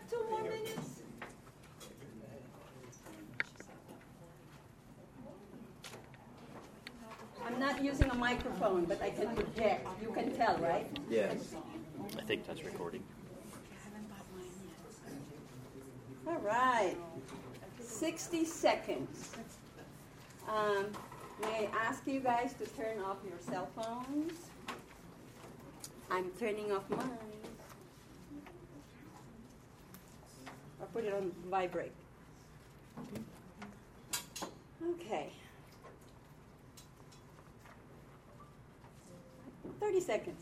2 more minutes? I'm not using a microphone, but I can project. You can tell, right? Yes. I think that's recording. All right. 60 seconds. May I ask you guys to turn off your cell phones? I'm turning off mine. Or put it on vibrate. Okay. 30 seconds.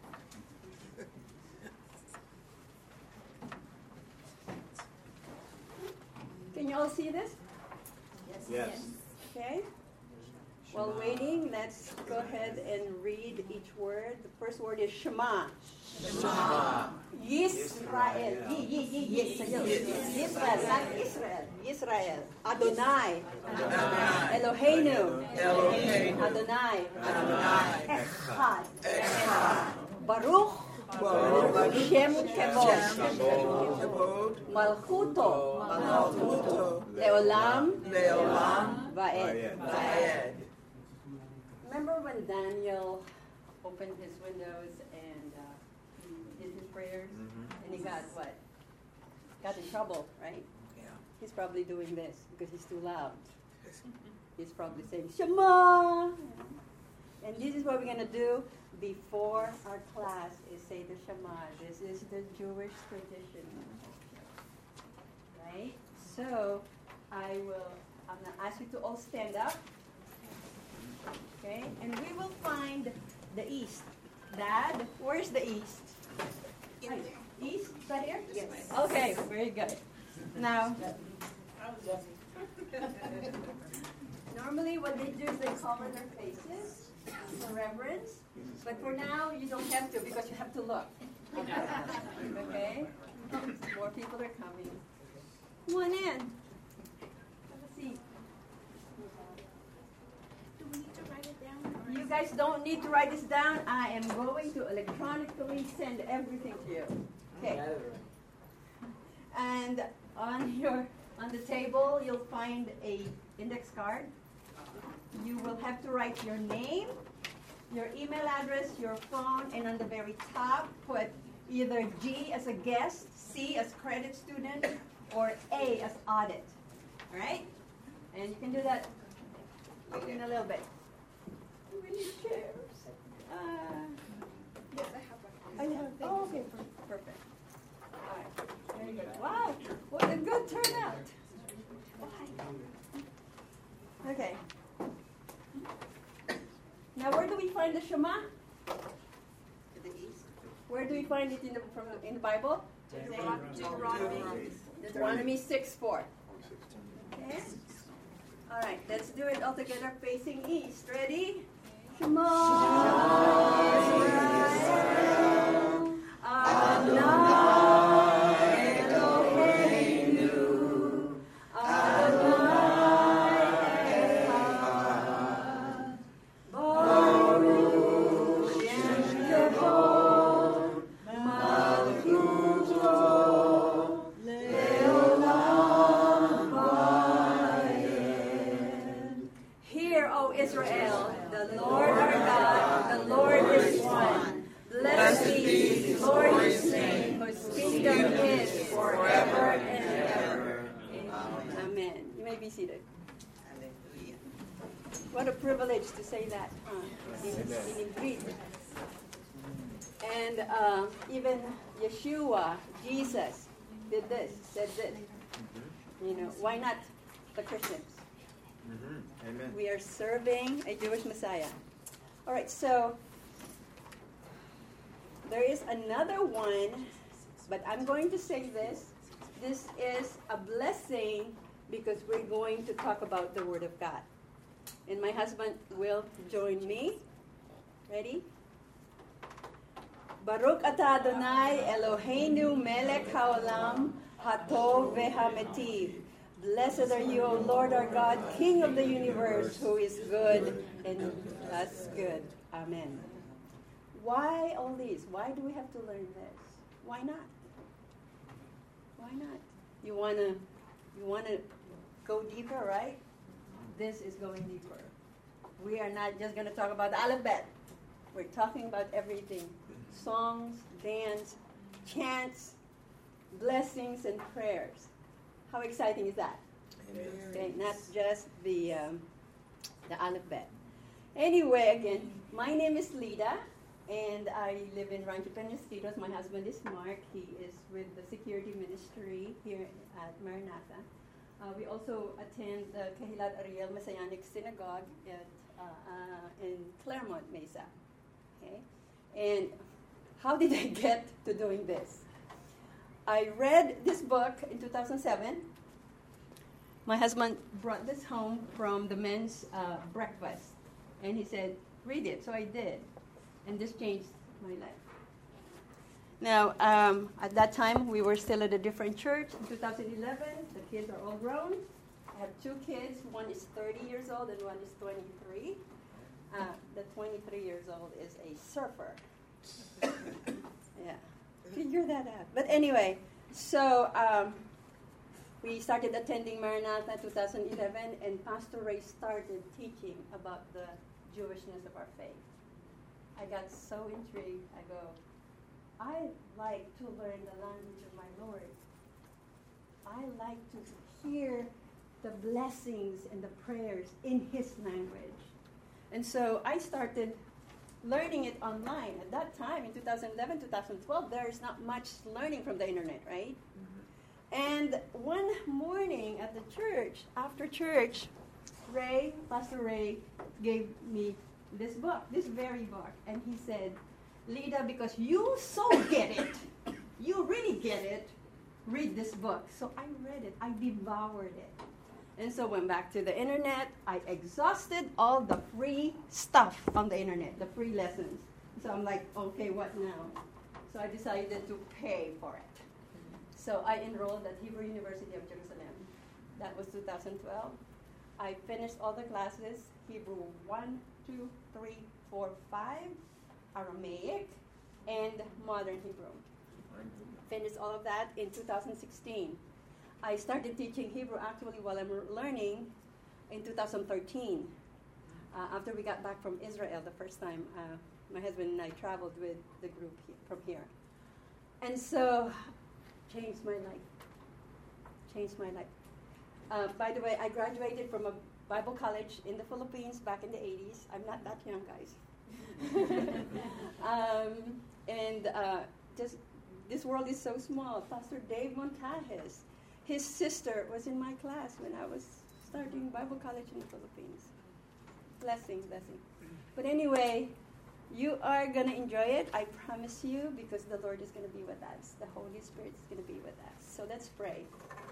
Can you all see this? Yes. Okay. While waiting, let's go ahead and read each word. The first word is Shema. Shema. Yisrael. Yisrael, not Israel. Yisrael. Adonai. Eloheinu. Adonai. Echad. Baruch. Shem Kevod. Malchuto. Leolam. Vaed. Remember when Daniel opened his windows and he did his prayers? And he got what? Got in trouble, right? Yeah. He's probably doing this because he's too loud. He's probably saying, Shema! And this is what we're going to do before our class is say the Shema. This is the Jewish tradition. Right? So, I'm going to ask you to all stand up. Okay? And we will find the east. Dad, where's the east? East? Is that here? Yes. Okay, very good. Now, normally what they do is they cover their faces for reverence. But for now, you don't have to because you have to look. Okay? More people are coming. Come on in. Have a seat. Do we need to write it down? You guys don't need to write this down. I am going to electronically send everything to you. Okay. And on the table, you'll find a index card. You will have to write your name, your email address, your phone, and on the very top, put either G as a guest, C as credit student, or A as audit. All right? And you can do that in a little bit. Do we need chairs? Yes, I have one. Oh, okay, perfect. All right, very good. Wow, what a good turnout. Okay. Now, where do we find the Shema? To the east. Where do we find it in the Bible? Deuteronomy 6:4. Okay. All right, let's do it all together, facing east. Ready? Shema Yisrael, Adonai Eloheinu, Adonai Echad, Baruch Shem Kevod, Malchuto, Leolam Vaed. Hear, O Israel, the Lord our God, the Lord is one. Blessed be the Lord His name, whose kingdom is forever and ever. Amen. You may be seated. Hallelujah. What a privilege to say that in Greek. And even Yeshua, Jesus, did this, said this. You know, why not the Christians? Amen. We are serving a Jewish Messiah. All right, so there is another one, but I'm going to say this. This is a blessing because we're going to talk about the Word of God. And my husband will join me. Ready? Baruch atah Adonai Eloheinu melech haolam hatov vehametiv. Blessed are you, O Lord our God, King of the universe, who is good and does good. Amen. Why all these? Why do we have to learn this? Why not? Why not? You wanna go deeper, right? This is going deeper. We are not just gonna talk about the alphabet. We're talking about everything. Songs, dance, chants, blessings, and prayers. How exciting is that? Okay, not just the alphabet. Anyway, again, my name is Lida, and I live in Rancho Penasquitos. My husband is Mark. He is with the security ministry here at Maranatha. We also attend the Kahilat Ariel Messianic Synagogue in Claremont Mesa. Okay, and how did I get to doing this? I read this book in 2007. My husband brought this home from the men's breakfast, and he said, read it. So I did, and this changed my life. Now, at that time, we were still at a different church. In 2011, the kids are all grown. I have two kids. One is 30 years old, and one is 23. The 23 years old is a surfer. Yeah, figure that out. But anyway, so we started attending Maranatha 2011, and Pastor Ray started teaching about the Jewishness of our faith. I got so intrigued. I go, I like to learn the language of my Lord. I like to hear the blessings and the prayers in His language. And so I started learning it online. At that time, in 2011, 2012, there is not much learning from the internet, right? Mm-hmm. And one morning at the church, after church, Pastor Ray gave me this book, this very book. And he said, Lida, because you so get it, you really get it, read this book. So I read it. I devoured it. And so went back to the internet. I exhausted all the free stuff on the internet, the free lessons. So I'm like, okay, what now? So I decided to pay for it. So I enrolled at Hebrew University of Jerusalem. That was 2012. I finished all the classes, Hebrew 1, 2, 3, 4, 5, Aramaic, and Modern Hebrew. Finished all of that in 2016. I started teaching Hebrew actually while I'm learning in 2013. After we got back from Israel the first time, my husband and I traveled with the group from here. And so, changed my life. Changed my life. By the way, I graduated from a Bible college in the Philippines back in the 80s. I'm not that young, guys. Just this world is so small. Pastor Dave Montajes, his sister was in my class when I was starting Bible college in the Philippines. Blessing, blessing. But anyway, you are going to enjoy it, I promise you, because the Lord is going to be with us. The Holy Spirit is going to be with us. So let's pray.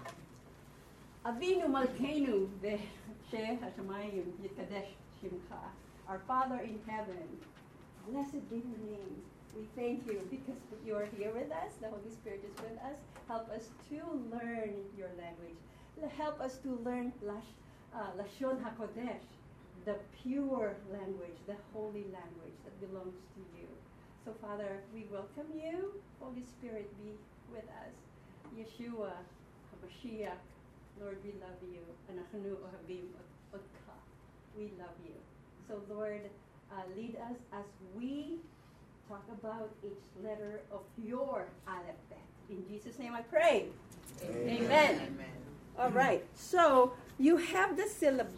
Avinu Malkeinu V'Sheh Hashemayim Yikadesh Shimcha. Our Father in heaven, blessed be your name. We thank you because you are here with us. The Holy Spirit is with us. Help us to learn your language. Help us to learn Lashon HaKodesh, the pure language, the holy language that belongs to you. So, Father, we welcome you. Holy Spirit, be with us. Yeshua HaMashiach, Lord, we love you. Anachnu ohavim otcha. We love you. So, Lord, lead us as we talk about each letter of your alphabet. In Jesus' name I pray. Amen. Amen. All right. So you have the syllabus.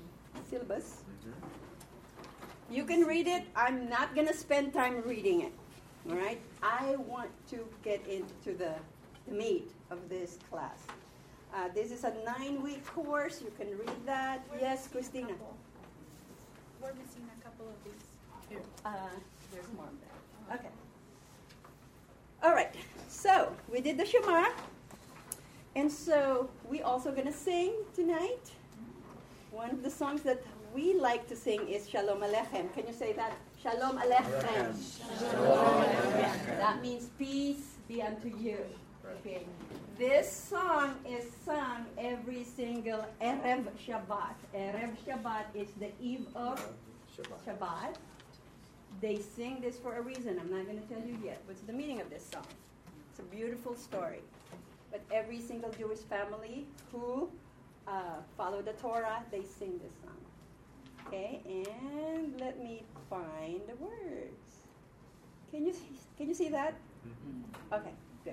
Mm-hmm. You can read it. I'm not going to spend time reading it. All right. I want to get into the meat of this class. This is a 9-week course. You can read that. Yes, Christina. We're missing a couple of these. Here. There's more of that. Okay. All right. So we did the Shema. And so we also going to sing tonight. One of the songs that we like to sing is Shalom Aleichem. Can you say that? Shalom Aleichem. Shalom Aleichem. That means peace be unto you. Okay. This song is sung every single Erev Shabbat. Erev Shabbat is the eve of Shabbat. They sing this for a reason. I'm not going to tell you yet what's the meaning of this song. It's a beautiful story. but every single Jewish family who follow the Torah, they sing this song. Okay, and let me find the words. Can you see that? Okay, good.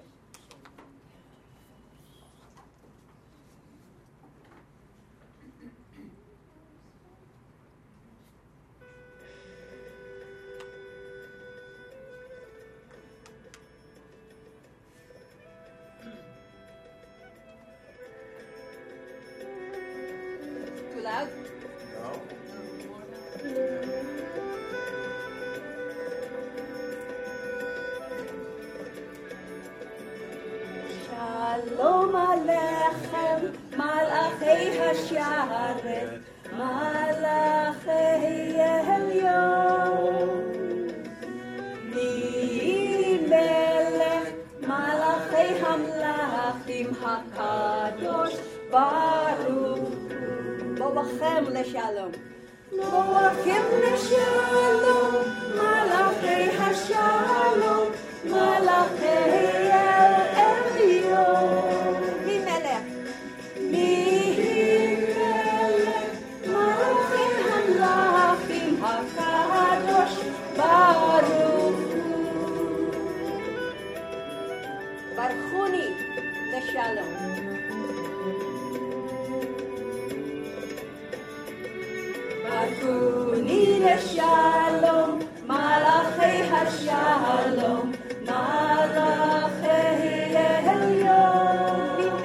Too loud? No. Shalom Aleichem, Malachei Hasharet, Malachei Elyon. Melech, Malachei Hamlachim HaKadosh Baruch. Boachem LeShalom. Boachem LeShalom, Malachei Hashalom, Malachei Melech, Malachim Hamlachim HaKadosh Baruch. Barchuni LeShalom. Barchuni LeShalom, Malachei Hashalom, Malachei Elyon.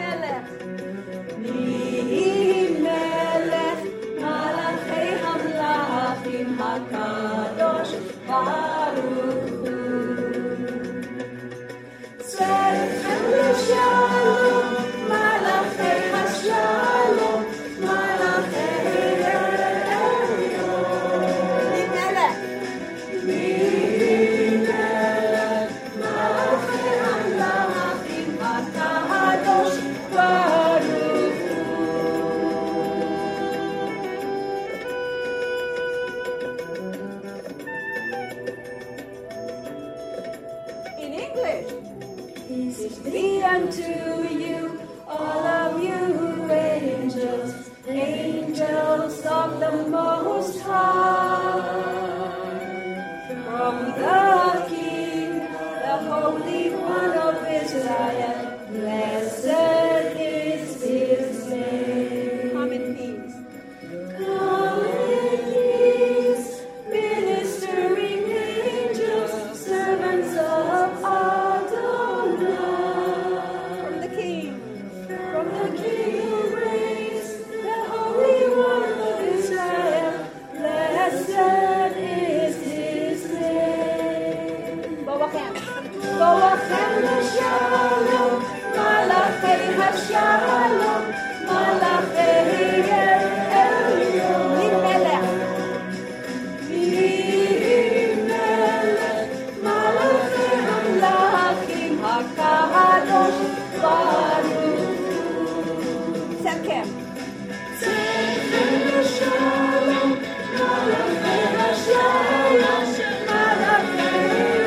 Melech, Malachei Hamlachim HaKadosh Baruch Hu. Tzedechem LeShalom, Malachei Hashalom, Malachei Elyon. Melech, Malachei Hamlachim HaKadosh Baruch Hu. In English, peace be unto you, all of you angels, angels of the Most High. From the King, the Holy One of Israel, blessed is His name. Come in peace. Come in peace, ministering angels, servants of Adonai. From the King who reigns, the Holy One of Israel, blessed is His name. Boachem. Boachem LeShalom, Malachei Hashalom, Malachei Elyon. Melech, Malachei Hamlachim HaKadosh Baruch Hu. Tzedechem. Tzedechem LeShalom, Malachei Hashalom, Malachei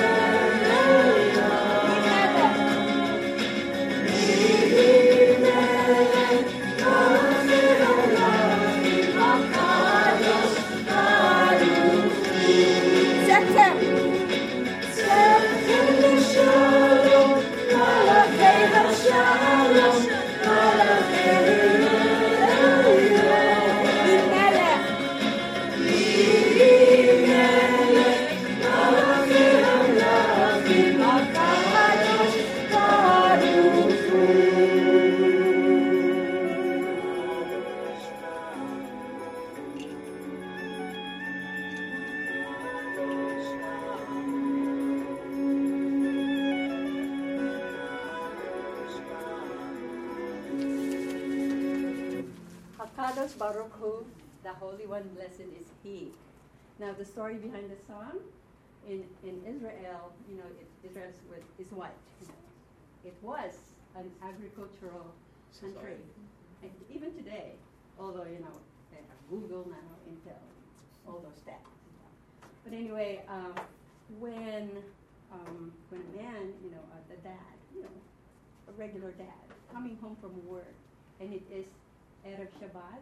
HaKadosh Baruch Hu, the Holy One, blessed is He. Now the story behind the song, in Israel, Israel is what? It was an agricultural country. And even today, although, they have Google now, Intel, all those stats. But anyway, when a man, the dad, a regular dad coming home from work, and it is Erev Shabbat.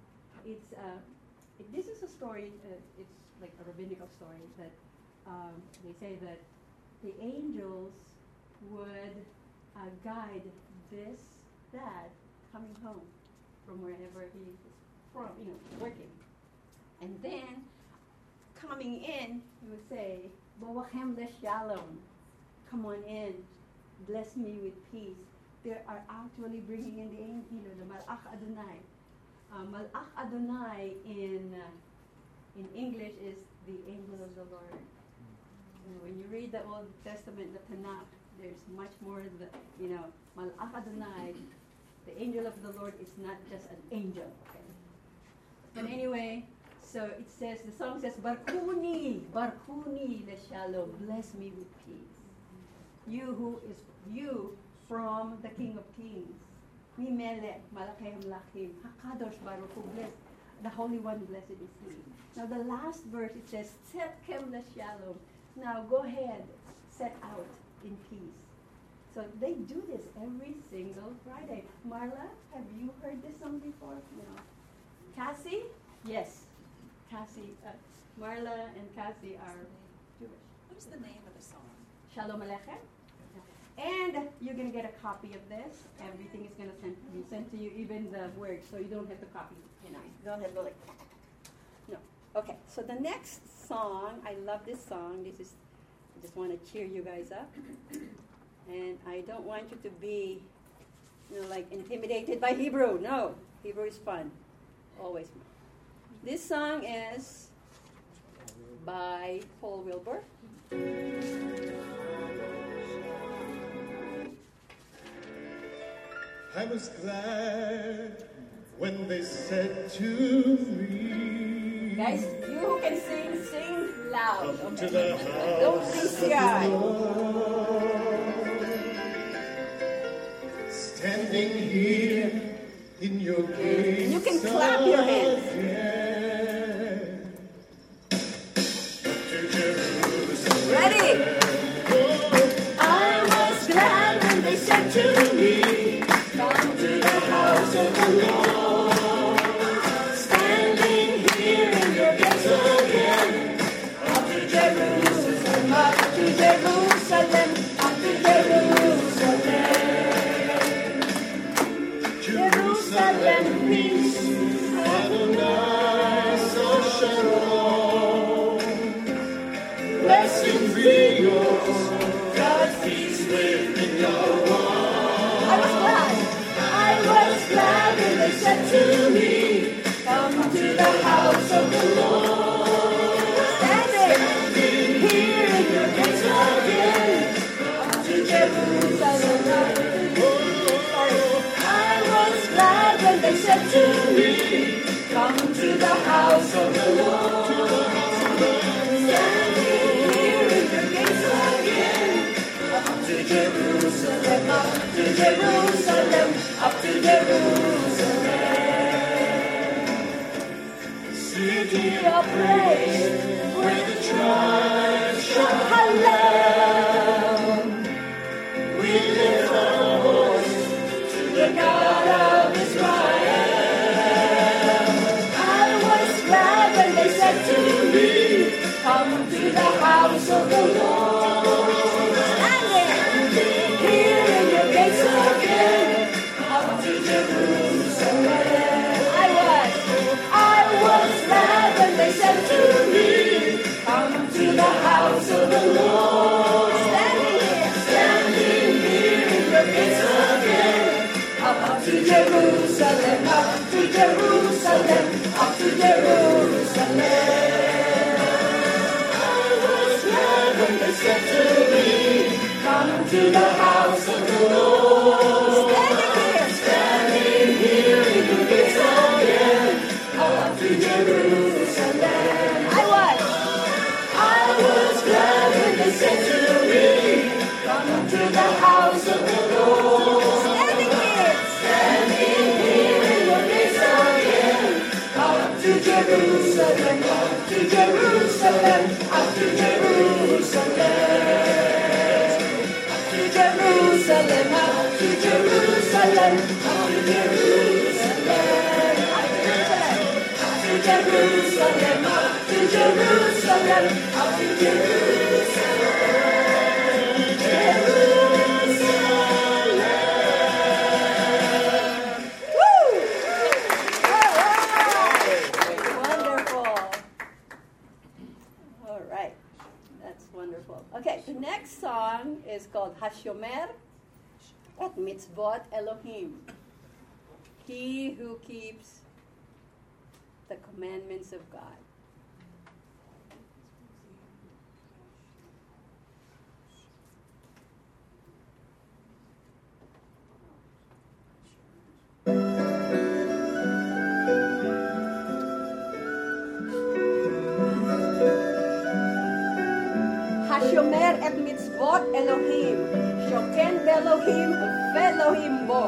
This is a story. It's like a rabbinical story that they say that the angels would guide this dad coming home from wherever he is from, working, and then coming in, he would say, "Bawachem leshalom, come on in, bless me with peace." They are actually bringing in the angel, the Malach Adonai. Malach Adonai in English is the angel of the Lord. When you read the Old Testament, the Tanakh, there's much more. Malach Adonai, the angel of the Lord, is not just an angel. Okay? But anyway, so it says, the song says, "Barkuni, Barkuni leshalom, bless me with peace. You from the King of Kings. Mimelech, Malachei Hamlachim, Hakadosh Baruch Hu, bless, the Holy One, blessed is He." Now the last verse, it says, "Tzedkem leshalom." Now go ahead, set out in peace. So they do this every single Friday. Marla, have you heard this song before? No. Cassie? Yes. Cassie, Marla and Cassie are Jewish. What is the name of the song? Shalom Aleichem. And you're going to get a copy of this. Everything is going to be sent to you, even the words, so you don't have to copy. You don't have to like. No. Okay. So the next song, I love this song. I just want to cheer you guys up, and I don't want you to be, like intimidated by Hebrew. No, Hebrew is fun, always fun. This song is by Paul Wilbur. I was glad when they said to me, Guys, you who can sing loud. "Come to Okay? the house Don't be of the shy. Lord, standing here in your gates." And you can clap your hands. again. To Jerusalem. Ready? I was glad when they said to me, "Come to the house of the Lord." Standing here in your gates again. Up to Jerusalem, up to Jerusalem, up to Jerusalem. Jerusalem peace. Adonai Shalom. Blessings be yours. God feast within your walls. I was glad when they said to me, "Come to the house of the Lord." Standing here in your gates again. Up to Jerusalem. I was glad when they said to me, "Come to the house of the Lord." Standing here in your gates again. Up to Jerusalem, up to Jerusalem, up to Jerusalem. City of praise, where the tribes shout Hallel. We lift our voice to the God of Israel. I was glad when they said to me, "Come to the house of the Lord." Standing here in your gates again. Up to Jerusalem. I was glad when they said to me, "Come to the house of the Lord." Standing here in your gates again. Up to Jerusalem, up to Jerusalem, up to Jerusalem. I was glad when they said to me, "Come to the house of the Lord." Standing here in your gates again. Up to Jerusalem. I was glad when they said to me, "Come to the house of the Lord." Standing here in your gates again. Up to Jerusalem, up to Jerusalem, up to Jerusalem, up to Jerusalem. Jerusalem, up to Jerusalem, up to Jerusalem, up to Wonderful. All right. That's wonderful. Okay, the next song is called Hashomer at Mitzvot Elohim. He who keeps the commandments of God. Hashomer et mitzvot Elohim, shoken be'Elohim ve'Elohim bo.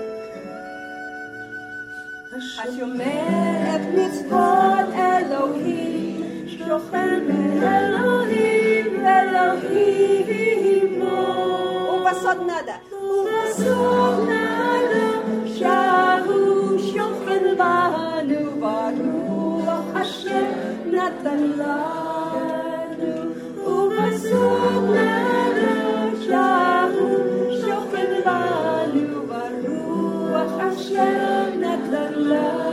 Hashomer et mitzvot Elohim, shoken be'Elohim ve'Elohim bo. Upasot nada. Upasot nada, shahu shoken banu baruch Hashem natan lanu. Upasot nada, shahu shoken banu baruch Hashem natan lanu.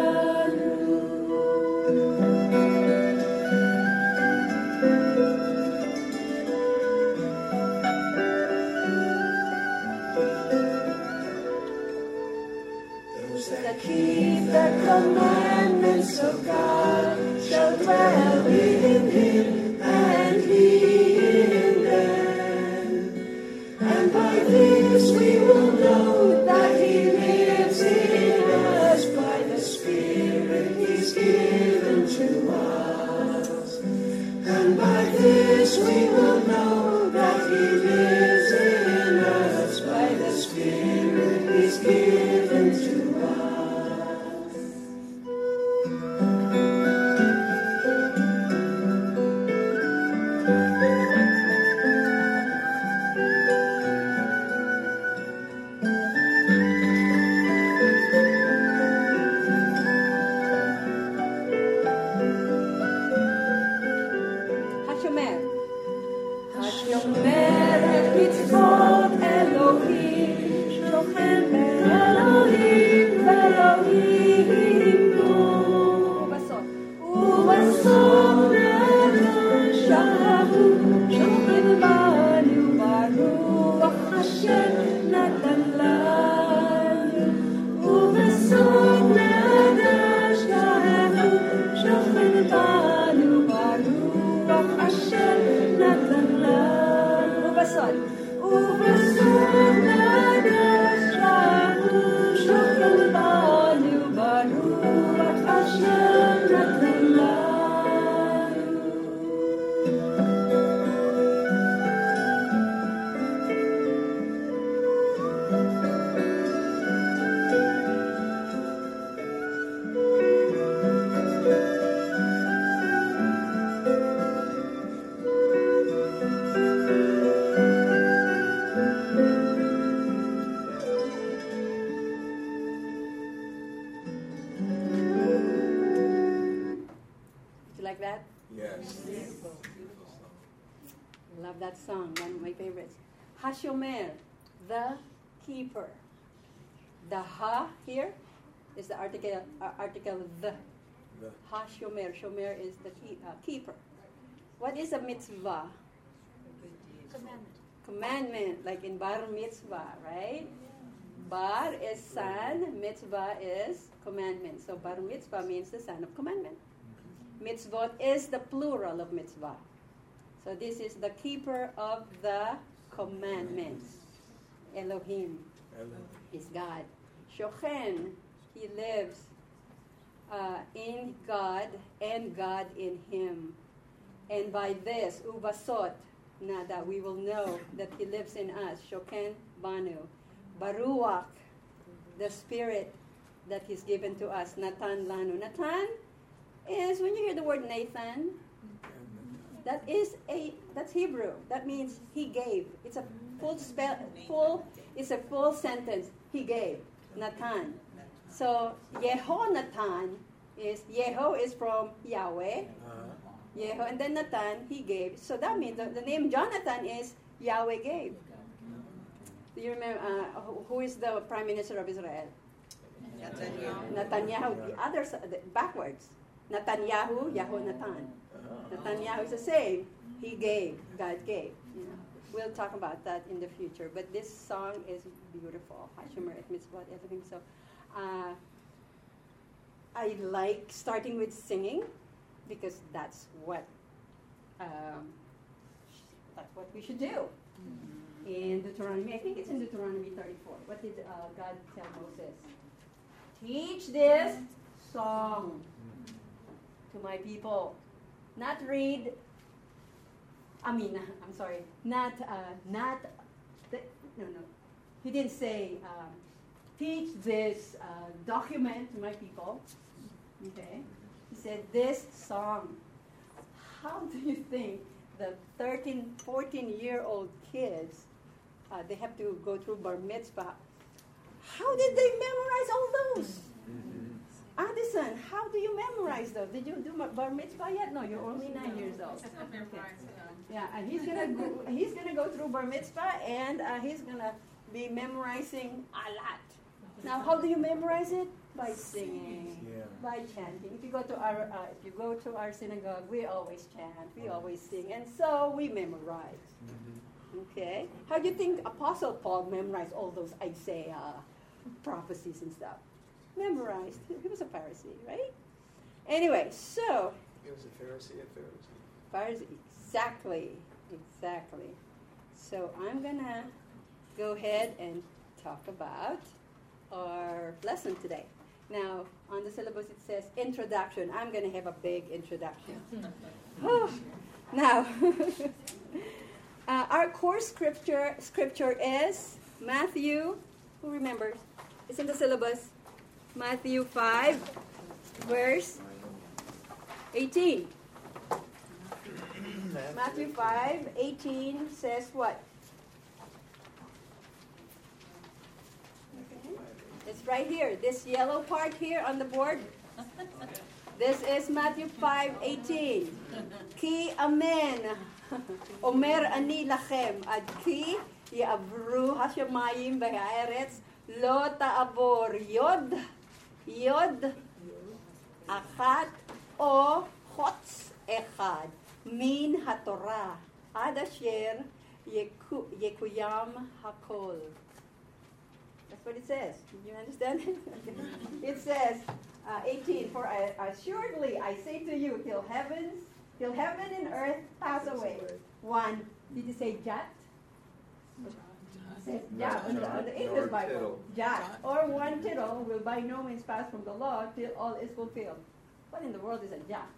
That keep the commandments of God shall dwell in him, and he in them. And by this we will know that he lives in us by the Spirit he's given to us. And by this we will know that he lives in us by the Spirit he's given to us. Hashomer. Hashomer et mitzvot Elohim, shochen be'Elohim ve'Elohim bo. Ubasot nada, shahu shochen banu baruch Hashem natan lanu. Ubasot nada, shahu shochen banu baruch Hashem natan lanu. Ubasot nada, shahu shochen banu baruch Hashem natan lanu. You like that? Yes. Love that song, one of my favorites. Hashomer, the keeper. The ha here is the article the. The. Hashomer. Shomer is the keeper. What is a mitzvah? Commandment, like in bar mitzvah, right? Bar is son, mitzvah is commandment. So bar mitzvah means the son of commandment. Mitzvot is the plural of mitzvah. So this is the keeper of the commandments. Elohim is God. Shochen, he lives in God and God in him. And by this, ubasot, nada, we will know that he lives in us. Shoken banu. Baruach, the spirit that he's given to us. Natan lanu. Natan is, when you hear the word Nathan, that's Hebrew. That means he gave. It's a Full is a full sentence. He gave. Natan. So Yehonatan is, Yeho is from Yahweh. Yeho, and then Natan, he gave. So that means the name Jonathan is Yahweh gave. Do you remember who is the Prime Minister of Israel? Netanyahu. The other side, backwards. Netanyahu, Yehonatan. Netanyahu is the same. He gave. God gave. You know. We'll talk about that in the future. But this song is beautiful. Hashemer et mitzvot, everything. So I like starting with singing because that's what we should do. In Deuteronomy, I think it's in Deuteronomy 34. What did God tell Moses? Teach this song to my people. Not read. I'm sorry. No. He didn't say teach this document to my people. Okay. He said this song. How do you think the 13, 14-year-old kids, they have to go through bar mitzvah? How did they memorize all those? Addison, how do you memorize those? Did you do bar mitzvah yet? No, you're only 9 years old. Okay. Yeah, and he's gonna go through bar mitzvah, and he's gonna be memorizing a lot. Now, how do you memorize it? By singing, by chanting. If you go to our synagogue, we always chant, we always sing, and so we memorize. Okay, how do you think Apostle Paul memorized all those Isaiah prophecies and stuff? Memorized. He was a Pharisee, right? Anyway, so He was a Pharisee at Pharisee. Pharisee, exactly. So I'm gonna go ahead and talk about our lesson today. Now, on the syllabus it says introduction. I'm going to have a big introduction. Now, our core scripture is Matthew, who remembers? It's in the syllabus. Matthew 5, verse 18. Matthew 5, 18 says what? It's right here. This yellow part here on the board. This is Matthew 5:18. Ki amen. Omer ani lachem ad ki ya'avru hashamayim v'ha'eretz lo ta'abor yod achat o chotz echad min haTorah ad asher yekuyam hakol. That's what it says. Do you understand? It says, 18, for assuredly I say to you, till heaven and earth pass away. One, did you say jot? It says jot on the English Bible. Jot, or one tittle will by no means pass from the law till all is fulfilled. What in the world is a jot?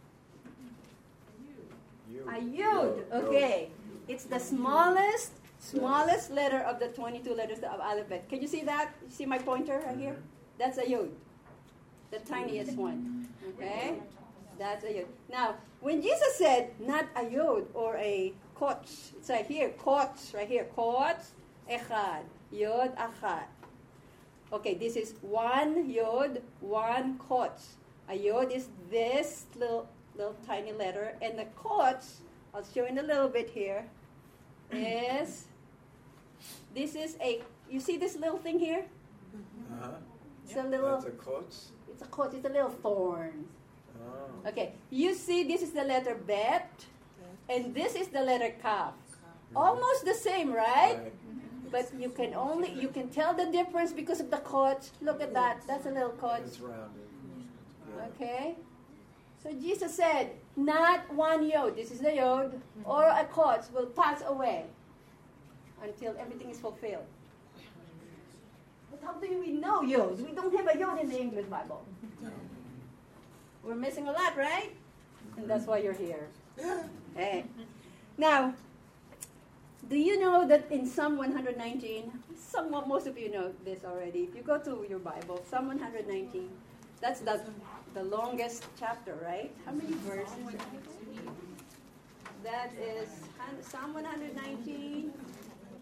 A yud. Okay. It's the smallest letter of the 22 letters of alphabet. Can you see that? You see my pointer right here? That's a yod. The tiniest one. Okay? That's a yod. Now, when Jesus said not a yod or a kots, it's right here, kots, right here, kots, echad, yod, achad. Okay, this is one yod, one kots. A yod is this little tiny letter, and the kots, I'll show in a little bit here, is... This is you see this little thing here? It's a little... That's a quotes? It's a quote. It's a little thorn. Oh. Okay. You see this is the letter bet, and this is the letter kaf. Almost the same, right? But you can tell the difference because of the quote. Look at that. That's a little quote. It's rounded. Yeah. Okay? So Jesus said, not one yod, this is the yod, or a quote will pass away until everything is fulfilled. But how do we know yod? We don't have a yod in the English Bible. We're missing a lot, right? And that's why you're here. Hey. Now, do you know that in Psalm 119, most of you know this already. If you go to your Bible, Psalm 119, that's the longest chapter, right? How many verses? That is Psalm 119.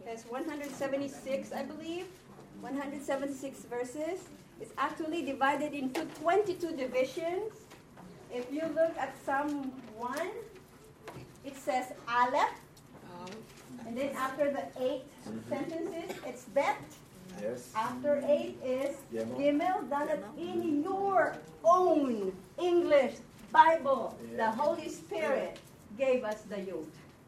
has 176, I believe. 176 verses. It's actually divided into 22 divisions. If you look at Psalm 1, it says Aleph. And then after the 8 sentences, it's Bet. Yes. After 8 is Gimel. Gimel. Done in your own English Bible. The Holy Spirit gave us the Yod.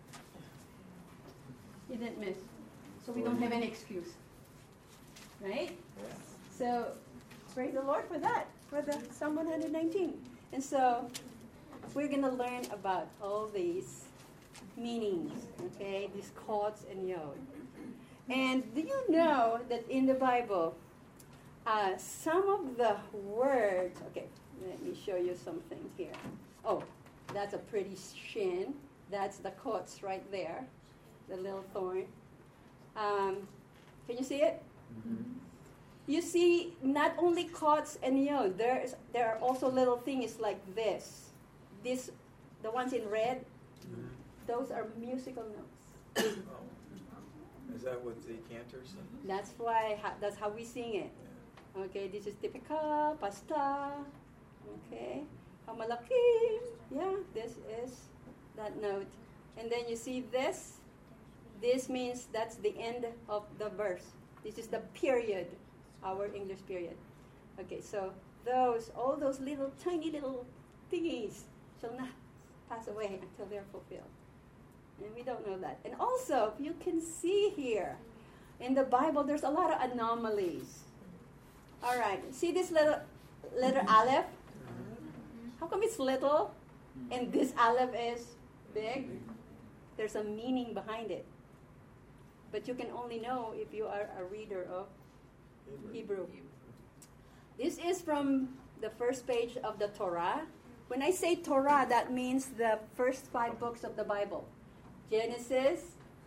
You didn't miss. So we don't have any excuse. Right? Yeah. So praise the Lord for that, for the Psalm 119. And so we're going to learn about all these meanings, okay, these chords and yod. And do you know that in the Bible, some of the words, okay, let me show you something here. Oh, that's a pretty shin. That's the chords right there, the little thorn. Can you see it? Mm-hmm. You see, not only chords and yod, there are also little things like this. The ones in red, those are musical notes. Oh. Is that what the cantors sing? That's how we sing it. Okay, this is tipika, pasta. Okay, hamalaki. Yeah, this is that note. And then you see this. This means that's the end of the verse. This is the period, our English period. Okay, so all those little tiny little thingies shall not pass away until they're fulfilled. And we don't know that. And also, you can see here in the Bible, there's a lot of anomalies. All right, see this letter Aleph? How come it's little and this Aleph is big? There's a meaning behind it. But you can only know if you are a reader of Hebrew. This is from the first page of the Torah. When I say Torah, that means the first 5 books of the Bible. Genesis,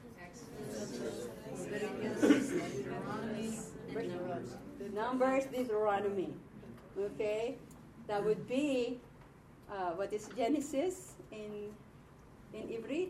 Numbers, Deuteronomy. Okay? That would be, what is Genesis in Ivrit?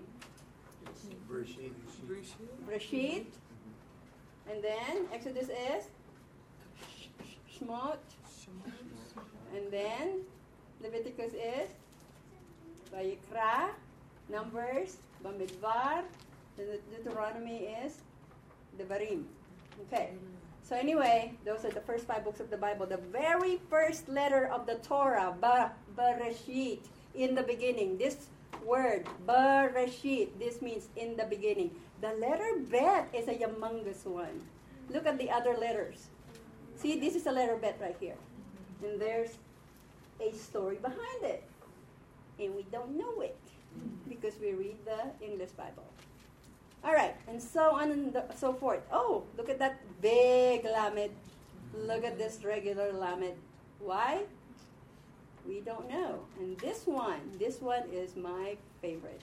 Breshit. And then Exodus is Shmot. And then Leviticus is Vayikra. Numbers, Bamidbar. Deuteronomy is Devarim. Okay. So anyway, those are the first 5 books of the Bible. The very first letter of the Torah, Bereshit, in the beginning. This word, Bereshit, this means in the beginning. The letter Bet is a humongous one. Look at the other letters. See, this is a letter Bet right here. And there's a story behind it. And we don't know it because we read the English Bible. All right, and so on and so forth. Oh, look at that big Lamed. Look at this regular Lamed. Why? We don't know. And this one is my favorite.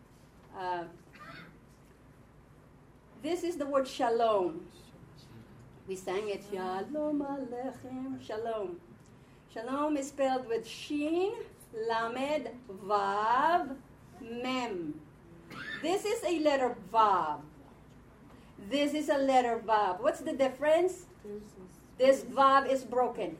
This is the word shalom. We sang it, Shalom Aleichem, Shalom. Shalom is spelled with Shin, Lamed, Vav, Mem. This is a letter Vav. This is a letter Vav. What's the difference? This Vav is broken.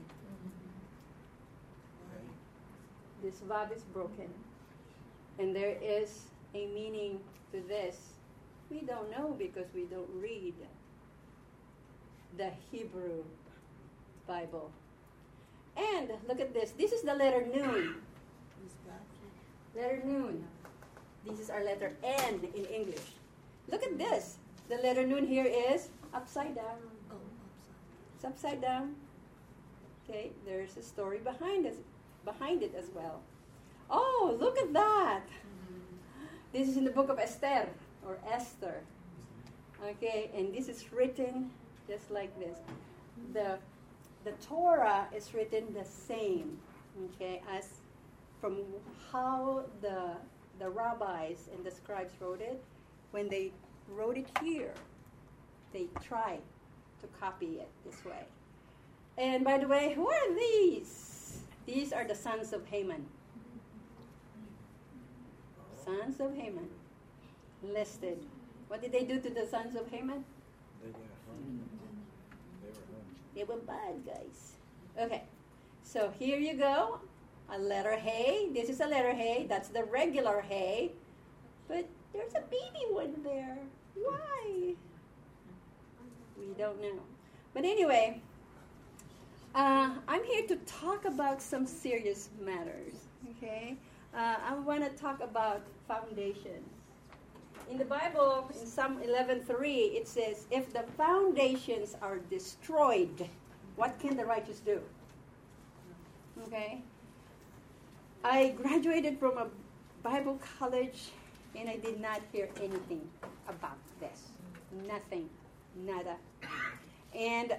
This Vav is broken. And there is a meaning to this. We don't know because we don't read the Hebrew Bible. And look at this. This is the letter Nun. Letter Nun. This is our letter N in English. Look at this. The letter Nun here is upside down. It's upside down. Okay, there's a story behind it as well. Oh, look at that. This is in the book of Esther or Esther. Okay, and this is written just like this. The Torah is written the same, okay, as from how the rabbis and the scribes wrote it. When they wrote it here, they tried to copy it this way. And by the way, who are these? These are the sons of Haman. Sons of Haman listed What did they do to the sons of Haman? They got home. They were home. They were bad guys. Okay, so here you go. A letter hay. This is a letter hay. That's the regular hay. But there's a baby one there. Why? We don't know. But anyway, I'm here to talk about some serious matters. Okay, I want to talk about foundations. In the Bible, in Psalm 11:3, it says, "If the foundations are destroyed, what can the righteous do?" Okay. I graduated from a Bible college, and I did not hear anything about this. Nothing. Nada. And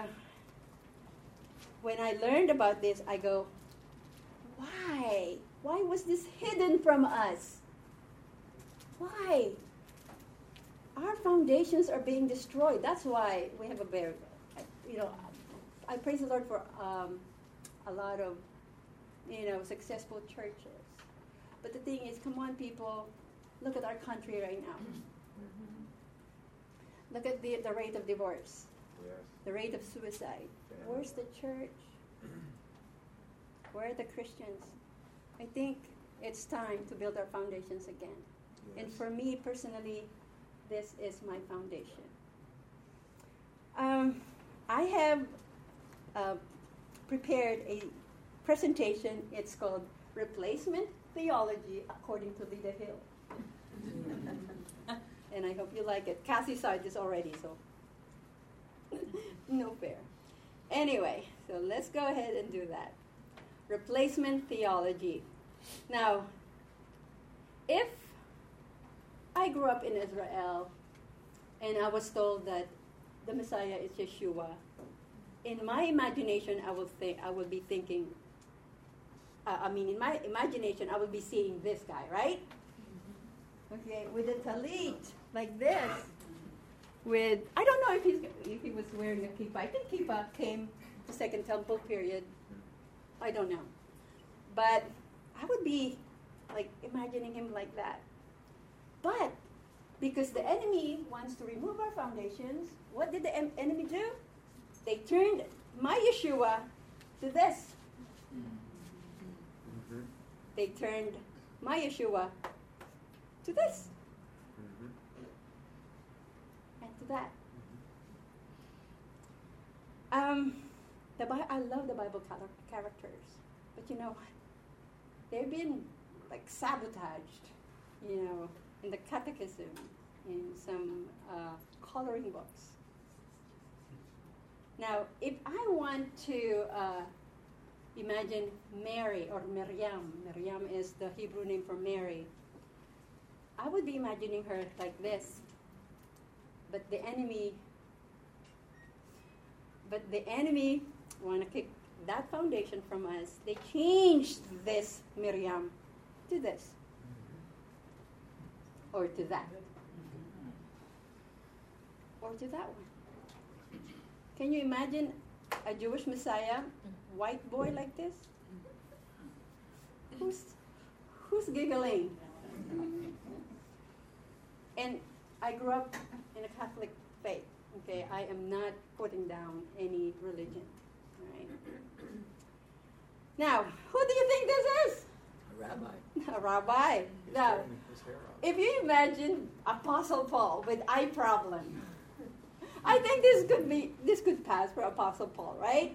when I learned about this, I go, why? Why was this hidden from us? Why? Our foundations are being destroyed. That's why we have a very, I praise the Lord for a lot of, successful churches. But the thing is, come on, people, look at our country right now. Look at the rate of divorce, Yes. the rate of suicide. Where's the church? Where are the Christians? I think it's time to build our foundations again. Yes. And for me personally, this is my foundation. I have prepared a presentation. It's called Replacement Theology According to Lida Hill. And I hope you like it. Cassie saw this already, so no fair. Anyway, so let's go ahead and do that. Replacement theology. Now, if I grew up in Israel and I was told that the Messiah is Yeshua, in my imagination I would be thinking, in my imagination I would be seeing this guy, right? Okay, with a talit like this. I don't know if he was wearing a kippah. I think kippah came the Second Temple period. I don't know. But I would be imagining him like that. But because the enemy wants to remove our foundations, what did the enemy do? They turned my Yeshua to this. Mm-hmm. They turned my Yeshua to this. Mm-hmm. And to that. I love the Bible characters, but you know what? They've been sabotaged, in the catechism, in some coloring books. Now, if I want to imagine Mary or Miriam is the Hebrew name for Mary, I would be imagining her like this. But the enemy want to kick that foundation from us. They changed this Miriam to this. Or to that. Or to that one. Can you imagine a Jewish Messiah, white boy like this? Who's giggling? And I grew up in a Catholic faith. Okay, I am not putting down any religion. Right? Now, who do you think this is? A rabbi. A rabbi. He's Now, tearing his hair out. if you imagine Apostle Paul with eye problem, I think this could pass for Apostle Paul, right?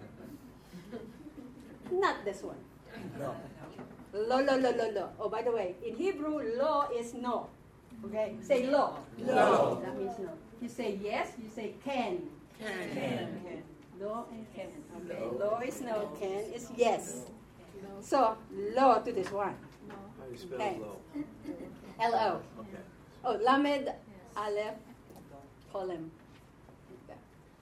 Not this one. No. Lo. Oh, by the way, in Hebrew, lo is no. Okay? Say lo. No. That means no. You say yes, you say can. Can. Lo and can. Okay? No. Lo is no, can is yes. So, lo to this one. How do you spell Okay. low? L-O. Okay. Oh, Lamed, Aleph, Kolem. Okay.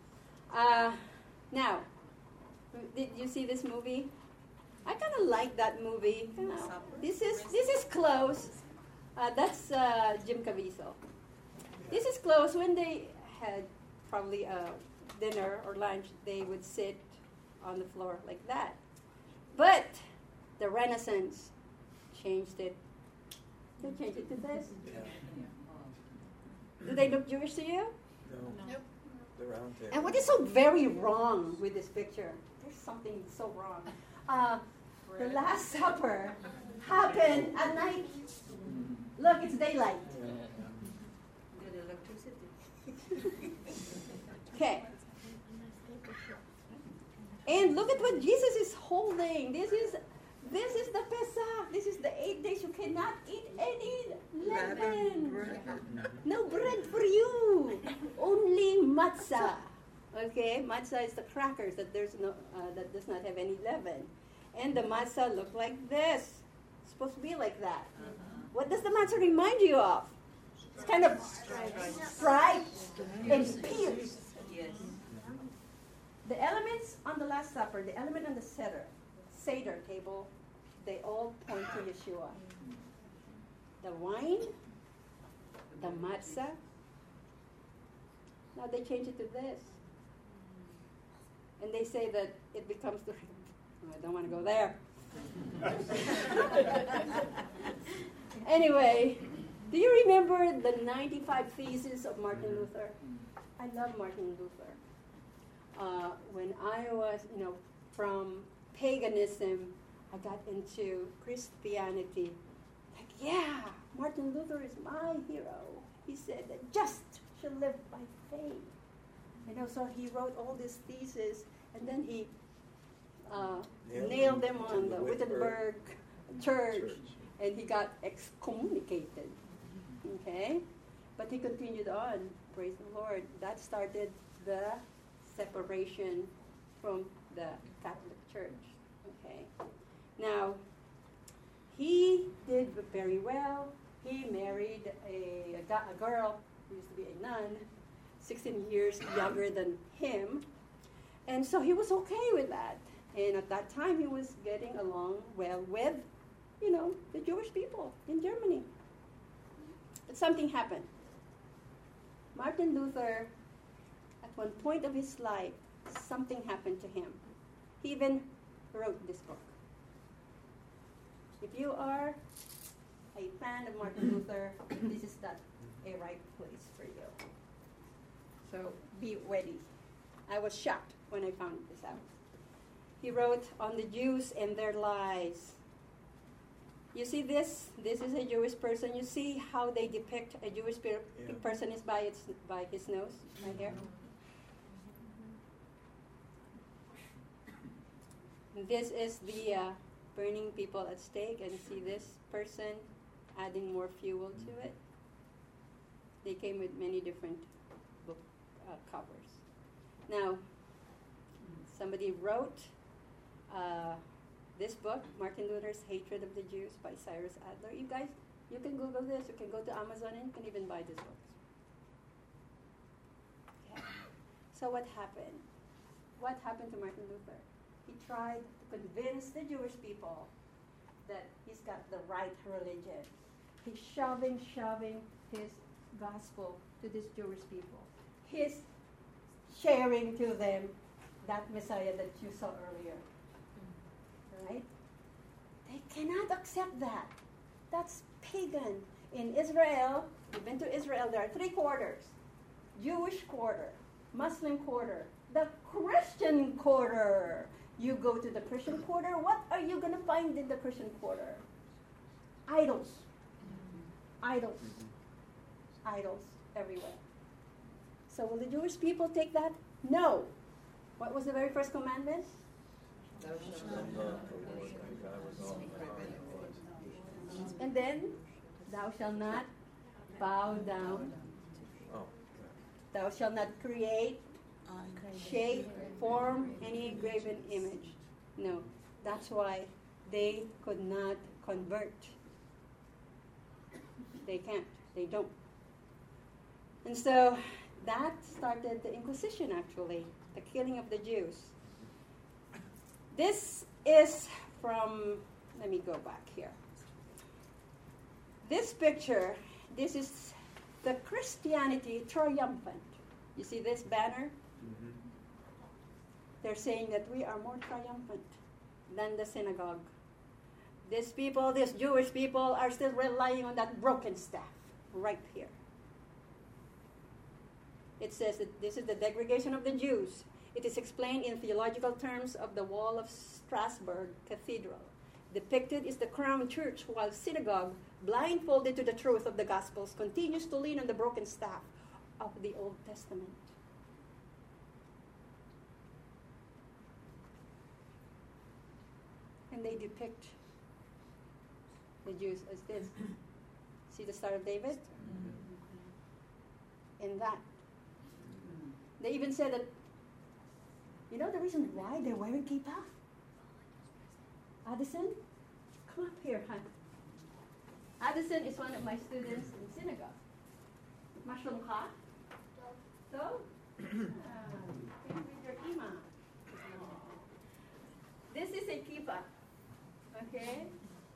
Now, did you see this movie? I kind of like that movie. This is close. That's Jim Caviezel. This is close. When they had probably dinner or lunch, they would sit on the floor like that. But the Renaissance changed it. They changed it to this. Yeah. Do they look Jewish to you? No, Nope. the round table. And what is so very wrong with this picture? There's something so wrong. The Last Supper happened at night. Look, it's daylight. Good electricity. Okay. And look at what Jesus is holding. This is the Pesach. This is the 8 days you cannot eat any leaven. No bread for you. Only matzah. Okay, matzah is the crackers that that does not have any leaven. And the matzah look like this. It's supposed to be like that. What does the matzah remind you of? It's kind of striped and pierced. Yes. The elements on the Last Supper, the element on the Seder table, they all point to Yeshua. The wine, the matzah. Now they change it to this. And they say that it becomes the... I don't want to go there. Anyway, do you remember the 95 Theses of Martin Luther? I love Martin Luther. When I was, from paganism, I got into Christianity. Like, yeah, Martin Luther is my hero. He said that just shall live by faith. So he wrote all these theses, and then he nailed them on the Wittenberg church, and he got excommunicated. Okay? But he continued on, praise the Lord. That started the separation from the Catholic Church. Okay? Now, he did very well. He married a girl who used to be a nun, 16 years younger than him. And so he was okay with that. And at that time, he was getting along well with, the Jewish people in Germany. But something happened. Martin Luther, at one point of his life, something happened to him. He even wrote this book. If you are a fan of Martin Luther, this is not a right place for you. So be ready. I was shocked when I found this out. He wrote on the Jews and their lies. You see this? This is a Jewish person. You see how they depict a Jewish person is by his nose, right here. This is the burning people at stake, and see this person adding more fuel to it. They came with many different book covers. Now, somebody wrote this book, Martin Luther's Hatred of the Jews by Cyrus Adler. You guys, you can Google this. You can go to Amazon and you can even buy this book. Okay. So what happened? What happened to Martin Luther? He tried to convince the Jewish people that he's got the right religion. He's shoving his gospel to these Jewish people. He's sharing to them that Messiah that you saw earlier. Right? They cannot accept that. That's pagan. In Israel, you've been to Israel, there are 3 quarters. Jewish quarter, Muslim quarter, the Christian quarter. You go to the Christian quarter, what are you going to find in the Christian quarter? Idols. Idols. Idols everywhere. So will the Jewish people take that? No. What was the very first commandment? Thou shalt not And then, thou shalt not bow down. Thou shalt not create, shape, form any graven image. No, that's why they could not convert. They can't. They don't. And so that started the Inquisition, actually, the killing of the Jews. This is from, let me go back here. This picture, this is the Christianity triumphant. You see this banner? Mm-hmm. They're saying that we are more triumphant than the synagogue. These people, these Jewish people, are still relying on that broken staff right here. It says that this is the degradation of the Jews. It is explained in theological terms of the wall of Strasbourg Cathedral. Depicted is the crown church, while synagogue, blindfolded to the truth of the Gospels, continues to lean on the broken staff of the Old Testament. And they depict the Jews as this. See the Star of David? In that. They even said that, you know the reason why they're wearing kippah? Addison? Come up here, hon. Addison is one of my students in synagogue. Mashlom ka? So? With your imam. This is a kippah. Okay?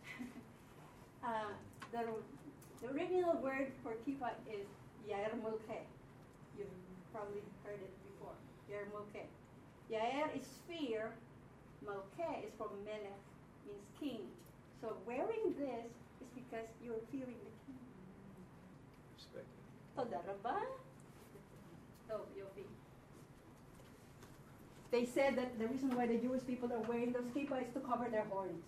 The original word for kippah is Yair Mulke. You've probably heard it before. Yair Mulke. Yair is sphere. Mulke is from Melech, means king. So wearing this is because you're fearing the king. Respect. Toda rabba. Oh, Yofi. They said that the reason why the Jewish people are wearing those kippah is to cover their horns.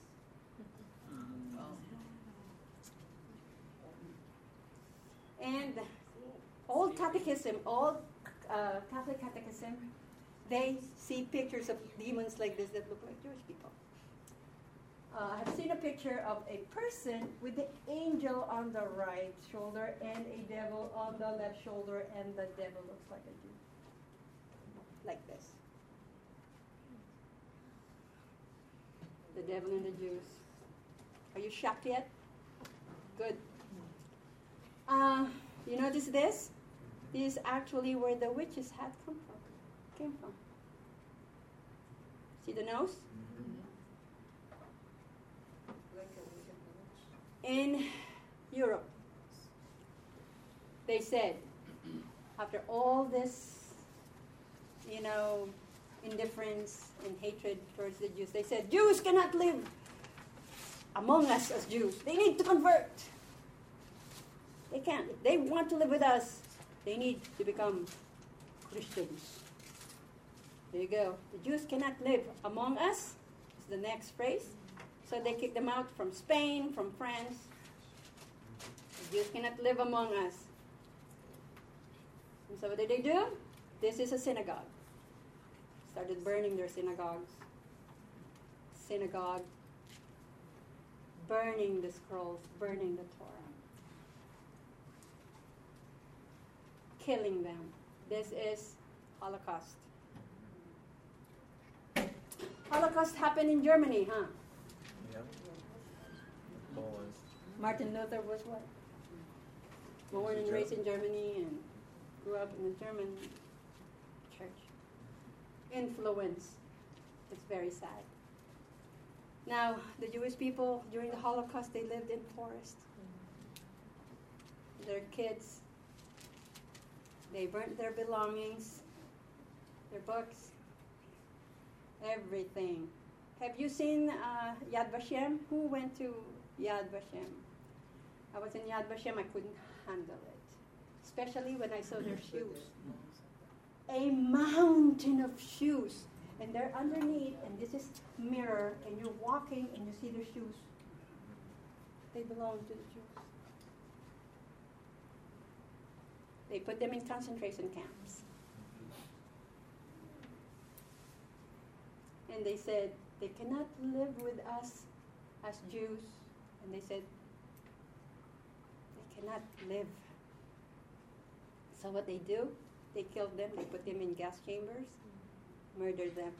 And old catechism, old Catholic catechism, they see pictures of demons like this that look like Jewish people. I've seen a picture of a person with the angel on the right shoulder and a devil on the left shoulder, and the devil looks like a Jew. Like this. The devil and the Jews. Are you shocked yet? Good. You notice this? This is actually where the witches had came from. See the nose? In Europe, they said, after all this, indifference and hatred towards the Jews, they said, Jews cannot live among us as Jews. They need to convert. They can't. If they want to live with us, they need to become Christians. There you go. The Jews cannot live among us, is the next phrase. So they kicked them out from Spain, from France. The Jews cannot live among us. And so what did they do? This is a synagogue. Started burning their synagogues. Synagogue. Burning the scrolls, burning the Torah. Killing them. This is Holocaust. Holocaust happened in Germany, huh? Yeah. Poland. Martin Luther was what? Born and raised in Germany and grew up in the German church. Influence. It's very sad. Now, the Jewish people during the Holocaust, they lived in forest. Their kids, they burnt their belongings, their books, everything. Have you seen Yad Vashem? Who went to Yad Vashem? I was in Yad Vashem. I couldn't handle it, especially when I saw their shoes. A mountain of shoes, and they're underneath, and this is mirror, and you're walking, and you see their shoes. They belong to the Jews. They put them in concentration camps. And they said, they cannot live with us as Jews. And they said, they cannot live. So what they do, they killed them, they put them in gas chambers, murdered them.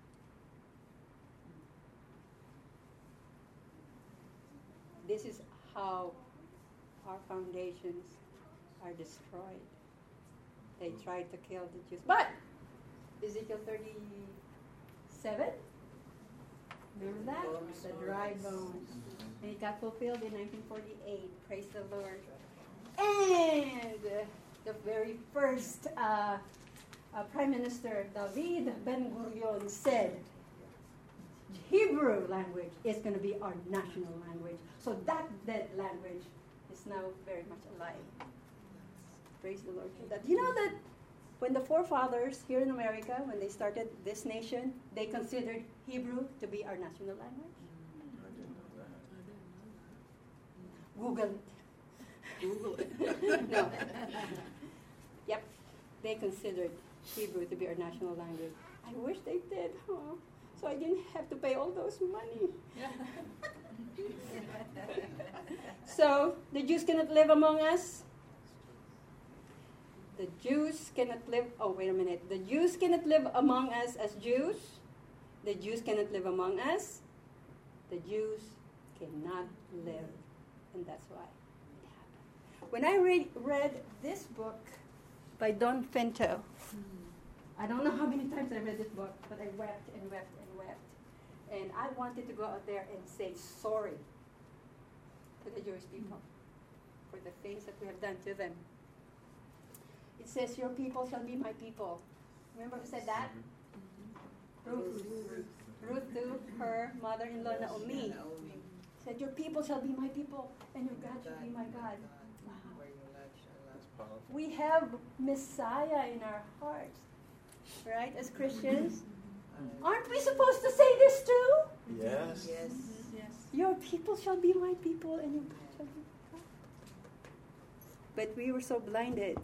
This is how our foundations are destroyed. They tried to kill the Jews. But Ezekiel 37, remember that? The dry bones. And it got fulfilled in 1948. Praise the Lord. And the very first Prime Minister, David Ben-Gurion, said, Hebrew language is going to be our national language. So that dead language is now very much alive. Praise the Lord for that. You know that when the forefathers here in America, when they started this nation, they considered Hebrew to be our national language? I didn't know that. Google it. No. Yep, they considered Hebrew to be our national language. I wish they did, huh? So I didn't have to pay all those money. So the Jews cannot live among us. The Jews cannot live. Oh, wait a minute. The Jews cannot live among us as Jews. The Jews cannot live among us. The Jews cannot live, and that's why it happened. When I read this book by Don Finto, I don't know how many times I read this book, but I wept and wept and wept. And I wanted to go out there and say sorry to the Jewish people for the things that we have done to them. It says, your people shall be my people. Remember who said that? Ruth. Ruth to her mother-in-law Naomi said, your people shall be my people, and your God shall be my God. Wow. That's powerful. We have Messiah in our hearts, right, as Christians. Aren't we supposed to say this too? Yes. Yes. Your people shall be my people, and your God shall be my God. But we were so blinded.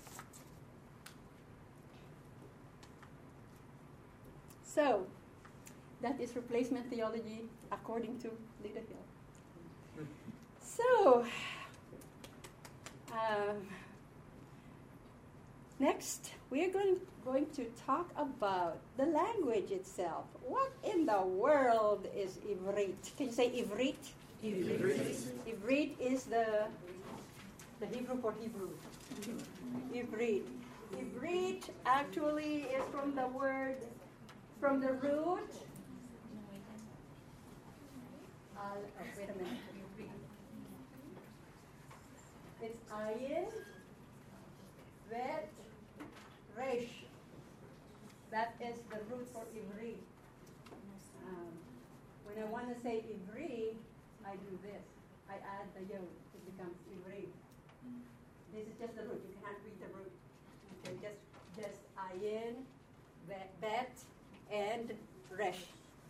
So, that is replacement theology according to Lita Hill. So, next we are going to talk about the language itself. What in the world is Ivrit? Can you say Ivrit? Ivrit is the Hebrew for Hebrew. Ivrit. Ivrit actually is from the root. Wait a minute. It's ayin, vet, resh. That is the root for ivri. When I want to say ivri, I do this. I add the yod. It becomes ivri. This is just the root. You cannot read the root. Okay, just ayin, vet, and resh.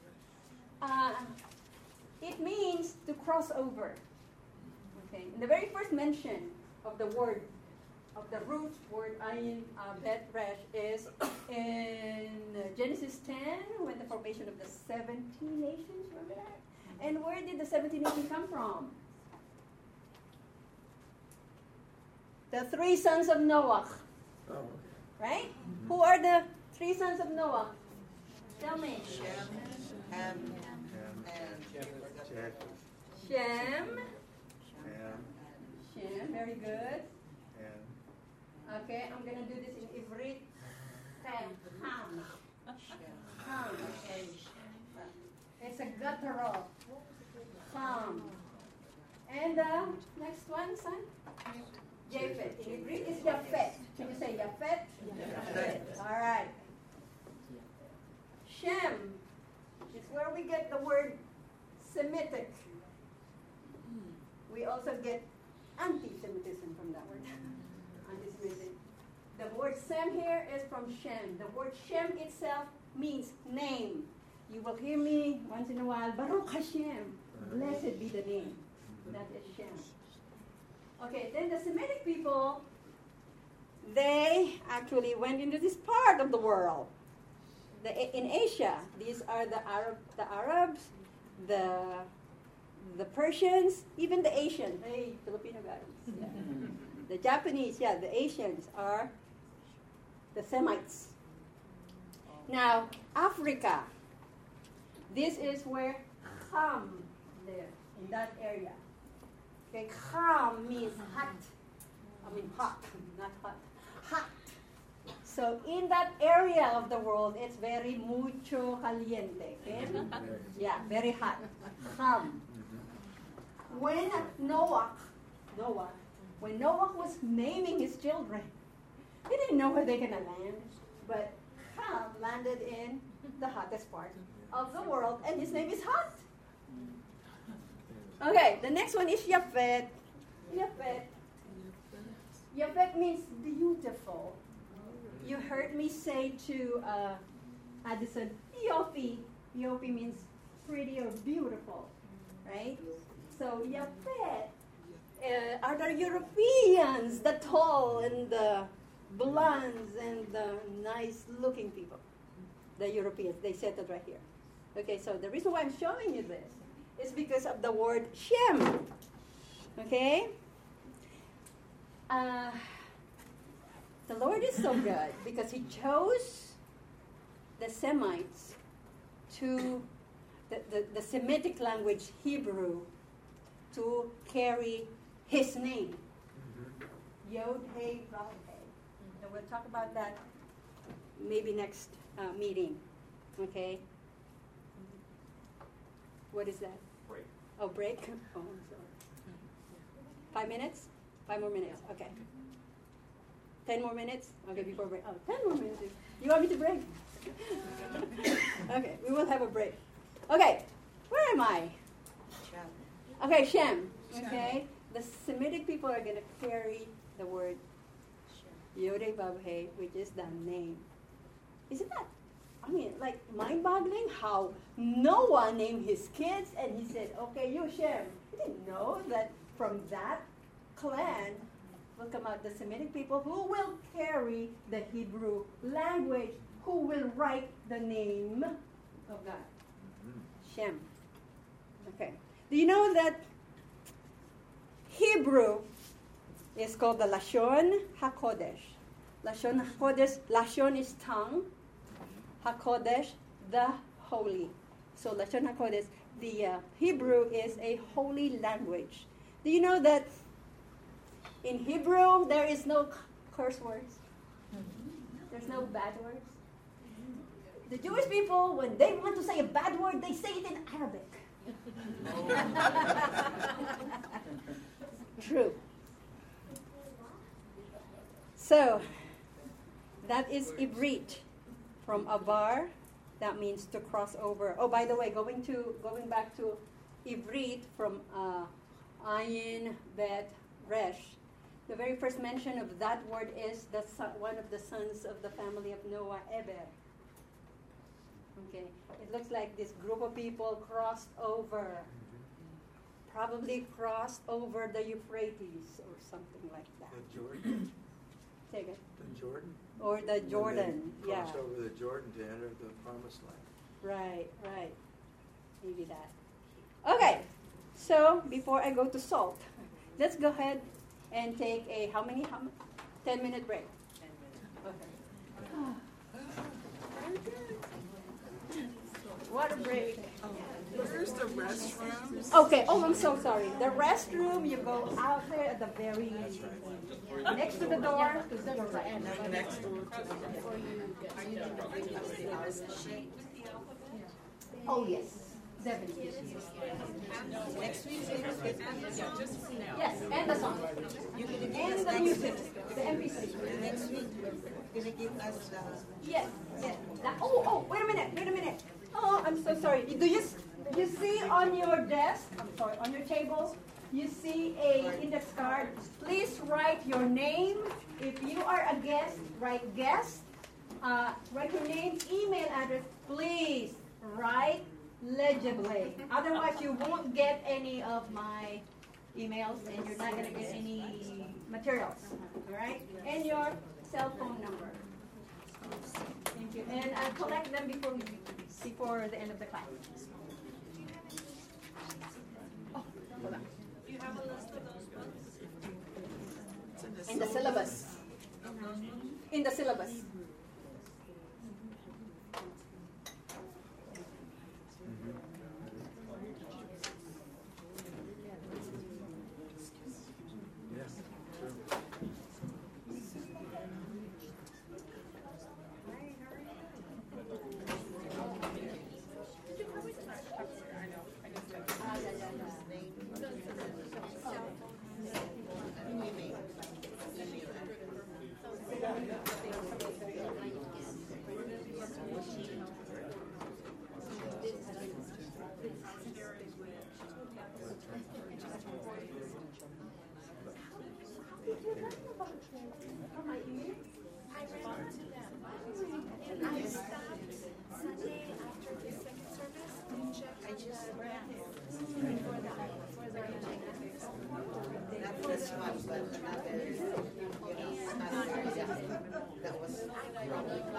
It means to cross over. Okay. In the very first mention of the word, of the root word ayin, bet, resh, is in Genesis 10, when the formation of the 70 nations, remember that? And where did the 70 nations come from? The 3 sons of Noah. Oh, okay. Right? Who are the 3 sons of Noah? Tell me. Ham. Shem. Ham. Shem, very good. Ham. Okay, I'm going to do this in Ivrit. Ham. Ham. Okay. It's a guttural. Ham. And the next one, son? Japhet. In Ivrit is Yafet. Can you say Yafet? Yafet. All right. Shem is where we get the word Semitic. We also get anti-Semitism from that word. Anti-Semitic. The word Sem here is from Shem. The word Shem itself means name. You will hear me once in a while, Baruch Hashem. Blessed be the name. That is Shem. Okay, then the Semitic people, they actually went into this part of the world. In Asia, these are the Arabs, the Persians, even the Asians. Hey, Filipino guys. Yeah. The Japanese, the Asians are the Semites. Now, Africa, this is where Ham lived, in that area. Okay, Ham means hot. I mean hot, not hot. Hot. So in that area of the world, it's very mucho caliente. Okay? Yeah, very hot. Ham. When Noah was naming his children, he didn't know where they're going to land. But Ham landed in the hottest part of the world, and his name is Hot. Okay, the next one is Yafet. Yafet means beautiful. you heard me say to Addison, Yopi. Yopi means pretty or beautiful, right? So Yapet are the Europeans, the tall and the blondes and the nice-looking people. The Europeans, they said it right here. Okay, so the reason why I'm showing you this is because of the word Shem. Okay? The Lord is so good because He chose the Semites to the Semitic language, Hebrew, to carry His name. Yod, He, Vav, He. And we'll talk about that maybe next meeting. Okay? What is that? Break. Oh, break? Oh, I'm sorry. 5 minutes? 5 more minutes. Okay. 10 more minutes? Okay, before break. Oh, 10 more minutes. You want me to break? Okay, we will have a break. Okay, where am I? Okay, Shem. Okay, the Semitic people are going to carry the word Yodhe Vav, which is the name. Isn't that, I mean, like mind-boggling how Noah named his kids and he said, okay, you Shem. He didn't know that from that clan will come out the Semitic people who will carry the Hebrew language, who will write the name of God. Shem. Okay. Do you know that Hebrew is called the Lashon HaKodesh? Lashon HaKodesh, Lashon is tongue, HaKodesh, the holy. So Lashon HaKodesh, the Hebrew is a holy language. Do you know that in Hebrew there is no curse words? There's no bad words. The Jewish people, when they want to say a bad word, they say it in Arabic. True. So, that is Ivrit from Avar. That means to cross over. Oh, by the way, going back to Ivrit from Ayin Bet Resh. The very first mention of that word is one of the sons of the family of Noah, Eber. Okay, it looks like this group of people crossed over, probably crossed over the Euphrates or something like that. The Jordan? Take it. The Jordan? Or the Jordan, When they yeah. crossed over the Jordan to enter the promised land. Right. Maybe that. Okay, so before I go to salt, let's go ahead and take a 10-minute break. 10 minutes. Okay. Water break. Where's the restroom? Okay, oh, I'm so sorry. The restroom, you go out there at the very, next to the door, to the right. Next door. Oh, yes, definitely. Next week. Yes, and the song. And the music, the MP3. Next week, you're going to give us the... Yes. Oh, wait a minute. Oh, I'm so sorry. Do you see on your desk, on your table, you see a index card. Please write your name. If you are a guest, write guest. Write your name, email address. Please write legibly. Otherwise, you won't get any of my emails, and you're not going to get any materials. All right? And your cell phone number. Thank you. And I'll collect them before the end of the class. Oh, hold on. Do you have a list of those books? In the syllabus. In the syllabus. Yes, true.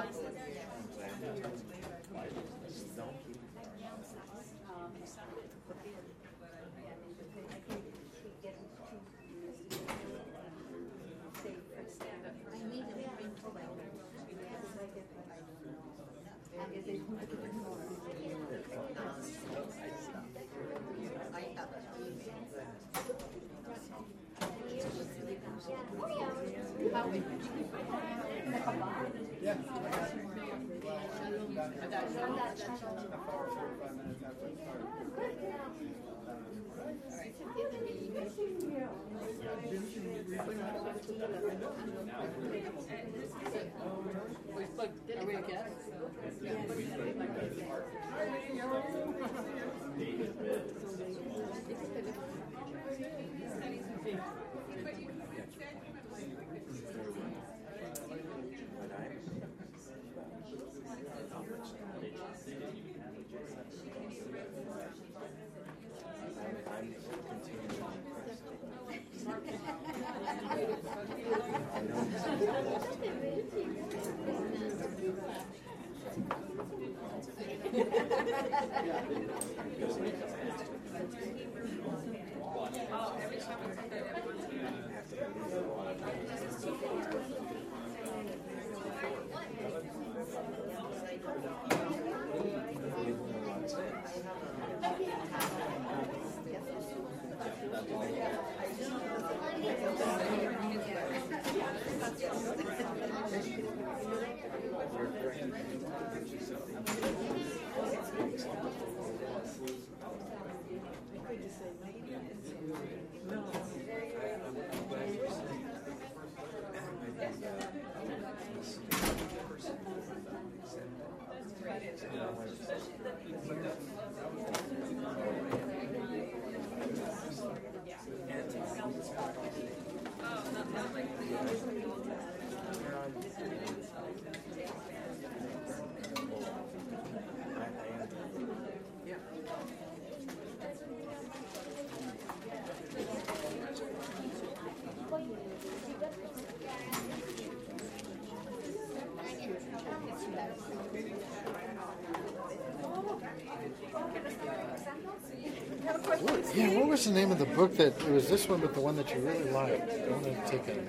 Yeah, what was the name of the book that, it was this one, but the one that you really liked? I want to take a,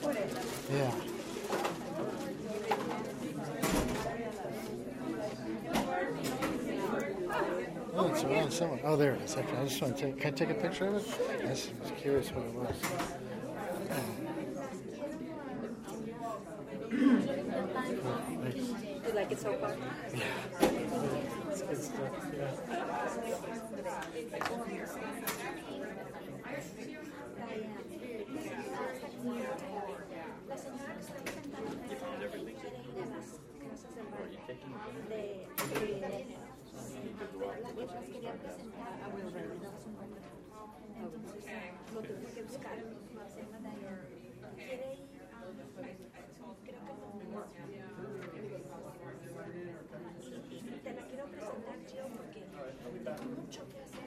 yeah. Oh, it's around somewhere. Oh, there it is. Actually, I just want to take, can I take a picture of it? I just was curious what it was. You like it so far? Yeah. It's good stuff, yeah. Lo tuve que buscar. Te la quiero presentar, Gio, porque tengo mucho que hacer.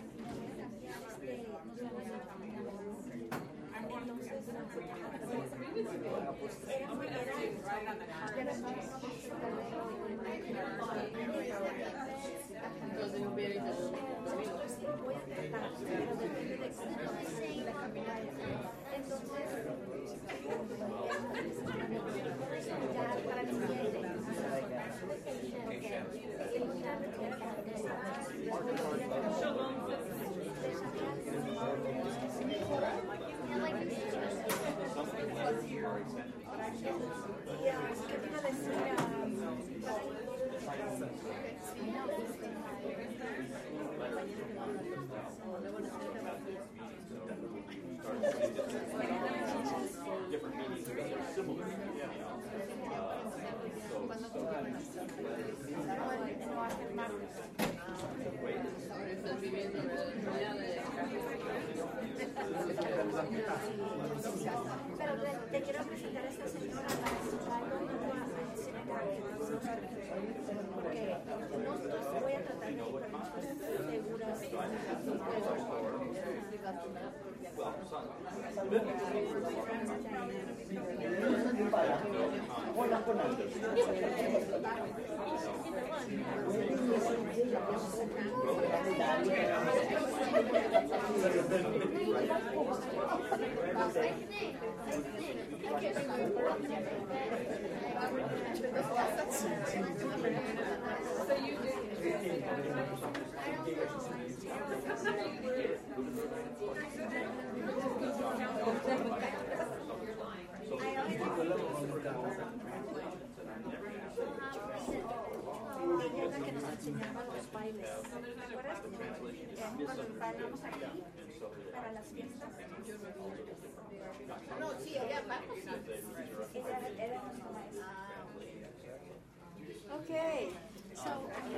Pero te quiero presentar a esta señora para porque no voy a tratar de ir, pero no estoy segura Recuerda que nos enseñaban los bailes. ¿Te acuerdas? Cuando bailamos aquí para las fiestas. No, sí, ella vamos. Era nuestra maestra. Okay. So,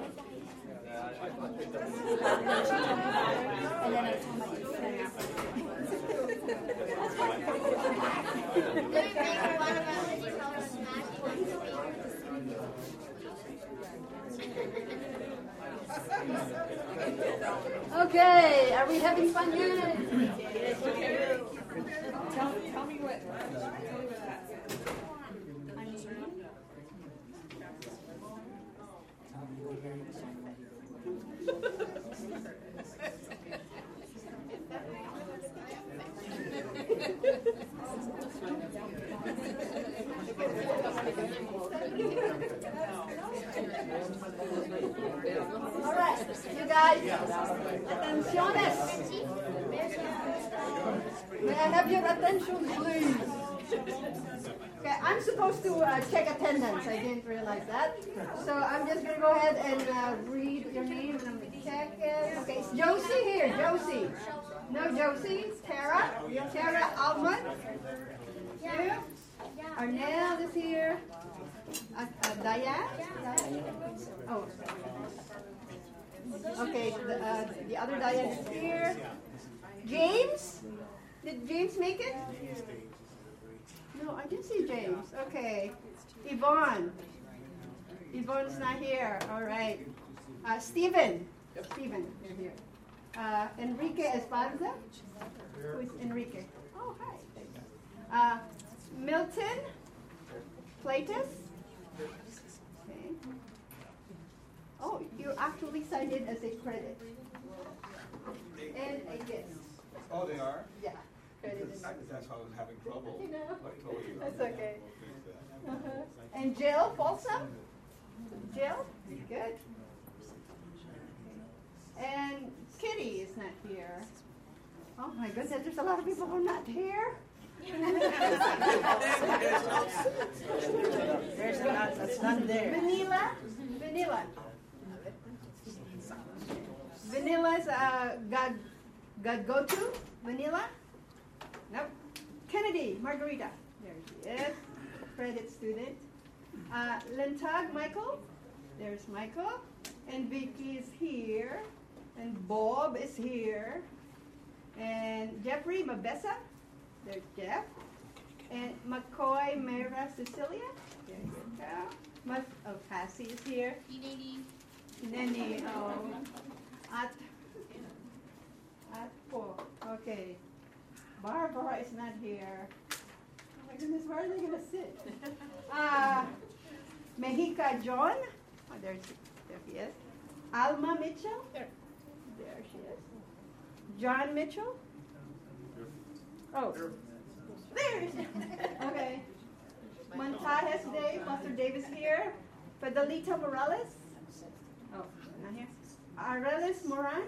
and then I told my friend. Okay, are we having fun yet? Tell me what that. All right, you guys, atenciones. May I have your attention, please? Okay, I'm supposed to check attendance. I didn't realize that. So I'm just going to go ahead and read your name and I'm going to check it. Okay, is Josie here? Josie. No, Josie. Tara. Tara Almond. You. Arnell is here. Diane? Oh. Okay, the other Diane is here. James? Did James make it? No, I didn't see James. Okay. Yvonne. Yvonne's not here. All right. Stephen. Stephen, you're here. Enrique Esparza. Who's Enrique? Oh, hi. Milton. Platus. Okay. Oh, you actually signed in as a credit. And a gift. Oh, they are? Yeah. Credit in. That's how I was having trouble. You know. I told you. That's okay. We'll fix that. And Jill Folsom? Jill? Good. And Kitty is not here. Oh my goodness, there's a lot of people who are not here. There's none there. Vanilla? Vanilla. Vanilla's God go to? Vanilla? Nope. Kennedy, Margarita. There she is. Credit student. Lentag, Michael. There's Michael. And Vicky is here. And Bob is here. And Jeffrey Mabessa. There's Jeff. And McCoy Mera Cecilia. There you go. Cassie is here. Nene. Oh. At 4. Okay. Barbara is not here. Oh my goodness, where are they going to sit? Mexica John. Oh, there he is. Alma Mitchell. There she is. John Mitchell. Oh. There. Okay. Montajes Day. Pastor Davis here. Fidelita Morales. Oh, not here. Arelis Moran.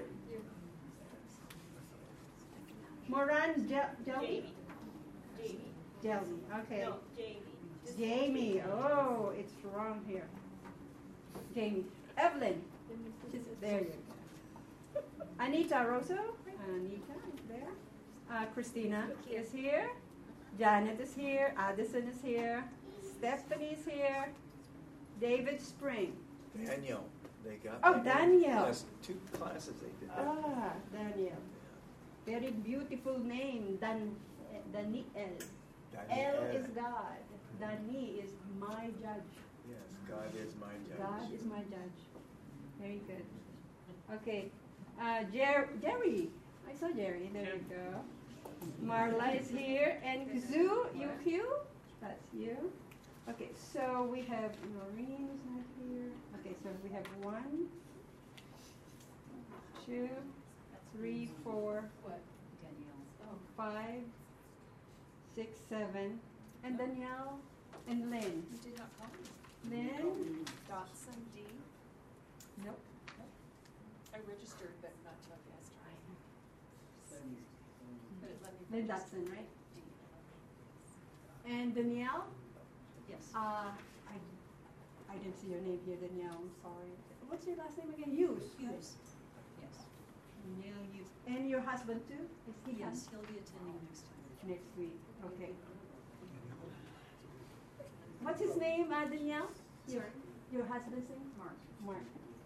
Moran Jelly? Jelly. Okay. No, Jamie. Jamie. Oh, it's wrong here. Jamie. Evelyn. There you go. Anita Rosso. Anita is there. Christina is here. Janet is here. Addison is here. Stephanie is here. David Spring. Daniel, they got. Oh, that. Daniel. Yes, 2 classes they did. That. Ah, Daniel. Very beautiful name. Daniel. El is God. Dani is my judge. Yes, God is my judge. God is my judge. Very good. Okay. Jerry. I saw Jerry. There you go. Marla is here. And Kzu, UQ. That's you. Okay, so we have Noreen is not here. Okay, so we have 1, 2, 3, 4, 5, 6, 7, and Danielle and Lynn. You did not call me. Lynn? Dotson D. Nope. I registered, but not till I asked her. But it let me Lynn register. Dotson, right? And Danielle? Yes. I didn't see your name here, Danielle. I'm sorry. What's your last name again? Hughes. Hughes. Yes. Danielle Hughes. And your husband too? Is he Yes, he'll be attending next time. next week? Okay. What's his name, Danielle? Sorry? Your husband's name? Mark. Mark.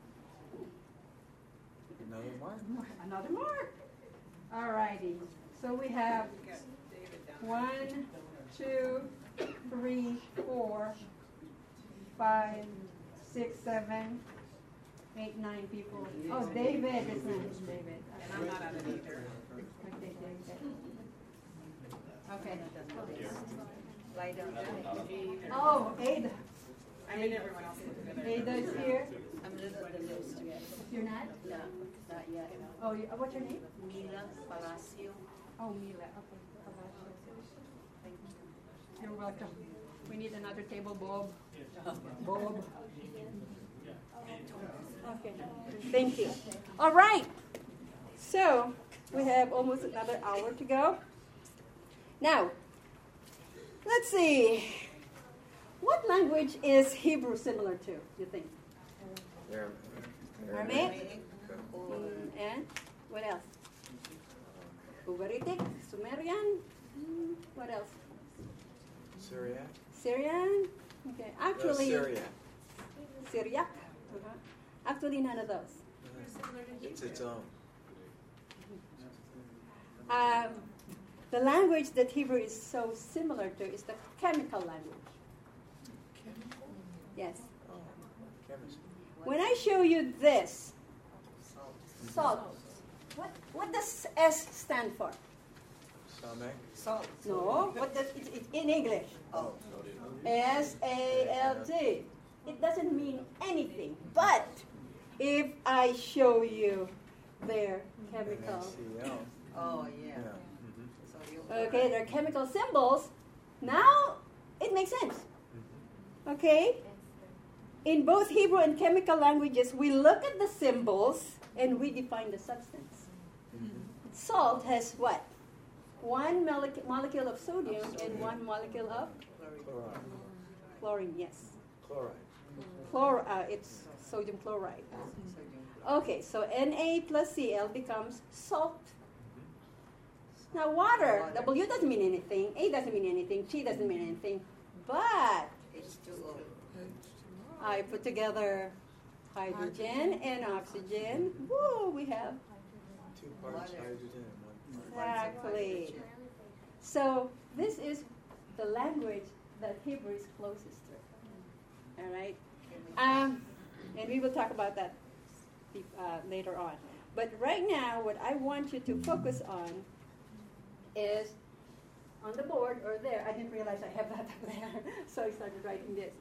Another one? Another Mark. All righty. So we have We got David down 1, 2, 3, 4, 5, 6, 7, 8, 9 people. Oh, David is not David. and I'm not on it either. Okay, David. Okay. Lie down. Oh, Ada. I mean, everyone else is together. Ada is here. I'm just on the list. You're not? No, not yet. Oh, what's your name? Mila Palacio. Oh, Mila. Okay. Thank you. You're welcome. We need another table, Bob. Bob. Okay. Thank you. All right. So we have almost another hour to go. Now, let's see. What language is Hebrew similar to, you think? Aramaic? And what else? Ugaritic, Sumerian. What else? Syriac? Syrian? Okay. Actually, Syriac. Syriac. Actually, none of those. It's its own. The language that Hebrew is so similar to is the chemical language. Chemical? Yes. Oh, chemistry. When I show you this, salt, what does S stand for? Samek? Salt. No, what does it's in English? Oh. SALT. It doesn't mean anything. But if I show you their chemical, NaCl. Oh, Yeah. yeah. Mhm. So you. okay, their chemical symbols, now it makes sense. Okay? In both Hebrew and chemical languages, we look at the symbols and we define the substance. Salt has what? One molecule of sodium and one molecule of Chloride. chlorine, yes. Chloride. It's sodium chloride. Okay, so Na plus Cl becomes salt. Now water, W doesn't mean anything, A doesn't mean anything, T doesn't mean anything, but H2O. I put together hydrogen and oxygen. Woo, we have 2 parts hydrogen and 1 part. exactly. So this is the language that Hebrew is closest to. All right, and we will talk about that later on. But right now, what I want you to focus on is on the board or there. I didn't realize I have that up there, so I started writing this.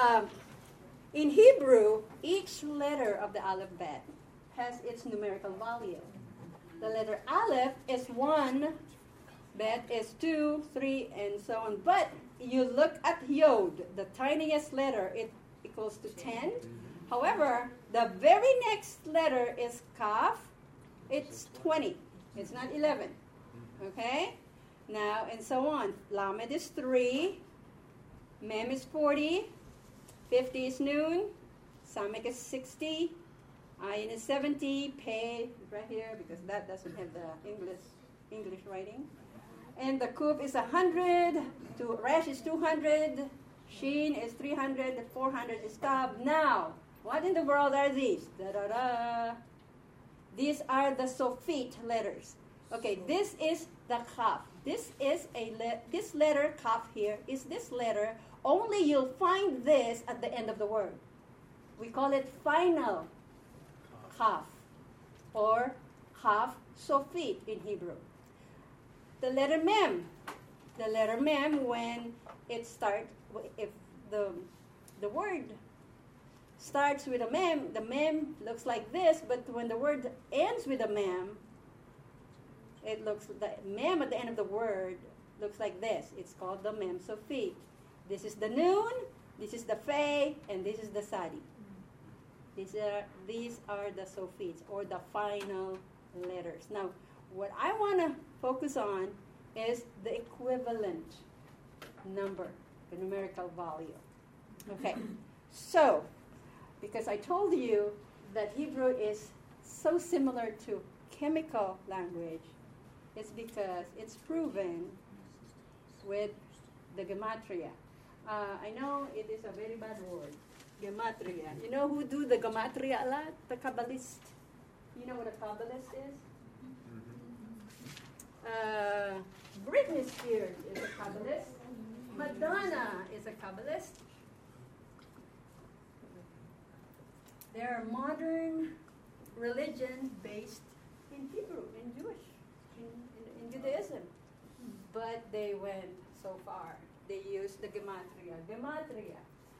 In Hebrew, each letter of the alphabet has its numerical value. The letter Aleph is 1, Bet is 2, 3, and so on. But you look at Yod, the tiniest letter, it equals to 10. However, the very next letter is Kaf. It's 20. It's not 11. Okay? Now, and so on. Lamed is 3. Mem is 40. 50 is noon. Samek is 60. Ayin is 70. Pei right here because that doesn't have the English writing. And the Kuf is 100. Resh is 200. Shin is 300. 400 is Tav. Now, what in the world are these? Da-da-da. These are the Sophite letters. Okay, this is the Kaf. This is this letter Kaf here is this letter. Only you'll find this at the end of the word. We call it final Kaf. or Kaf Sofit in Hebrew. The letter Mem. The letter Mem, when it starts, if the word starts with a Mem, the Mem looks like this, but when the word ends with a Mem, it looks, the Mem at the end of the word looks like this. It's called the Mem Sofit. This is the Nun, this is the Fe, and this is the Sadi. These are the Sofits, or the final letters. Now, what I want to focus on is the equivalent number, the numerical value. Okay, so, because I told you that Hebrew is so similar to chemical language, it's because it's proven with the gematria. I know it is a very bad word, gematria. You know who do the gematria a lot? The Kabbalist. You know what a Kabbalist is? Britney Spears is a Kabbalist. Madonna is a Kabbalist. They're a modern religion based in Hebrew, in Jewish, in Judaism. But they went so far. They used the gematria. Gematria.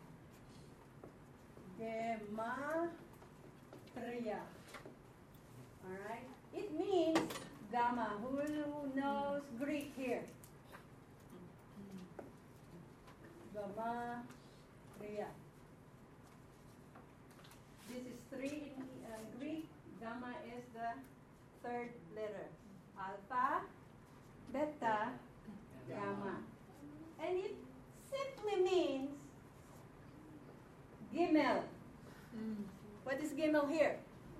Gematria. All right? It means gamma. Who knows Greek here? Gematria. This is 3 in Greek. Gamma is the third letter. Alpha, beta, gamma. And it simply means Gimel. What is Gimel here?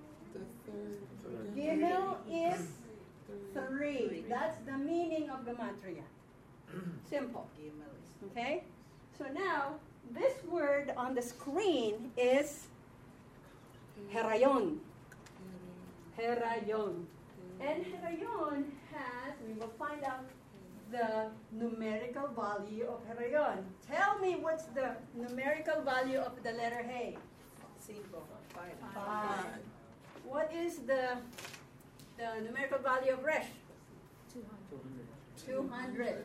Gimel is 3. That's the meaning of gematria. Simple. Okay? So now, this word on the screen is Herayon. Herayon. And Herayon has, we will find out the numerical value of Herayon. Tell me what's the numerical value of the letter Hey? 5. What is the numerical value of Resh? 200.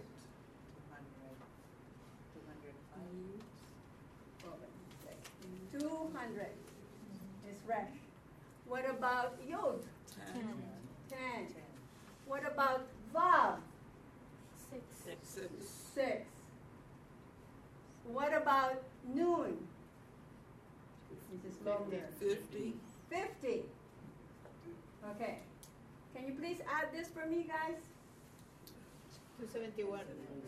200 is Resh. What about Yod? 10. What about Vav? 6. What about Nun? This is longer. 50. Okay. Can you please add this for me, guys? 271.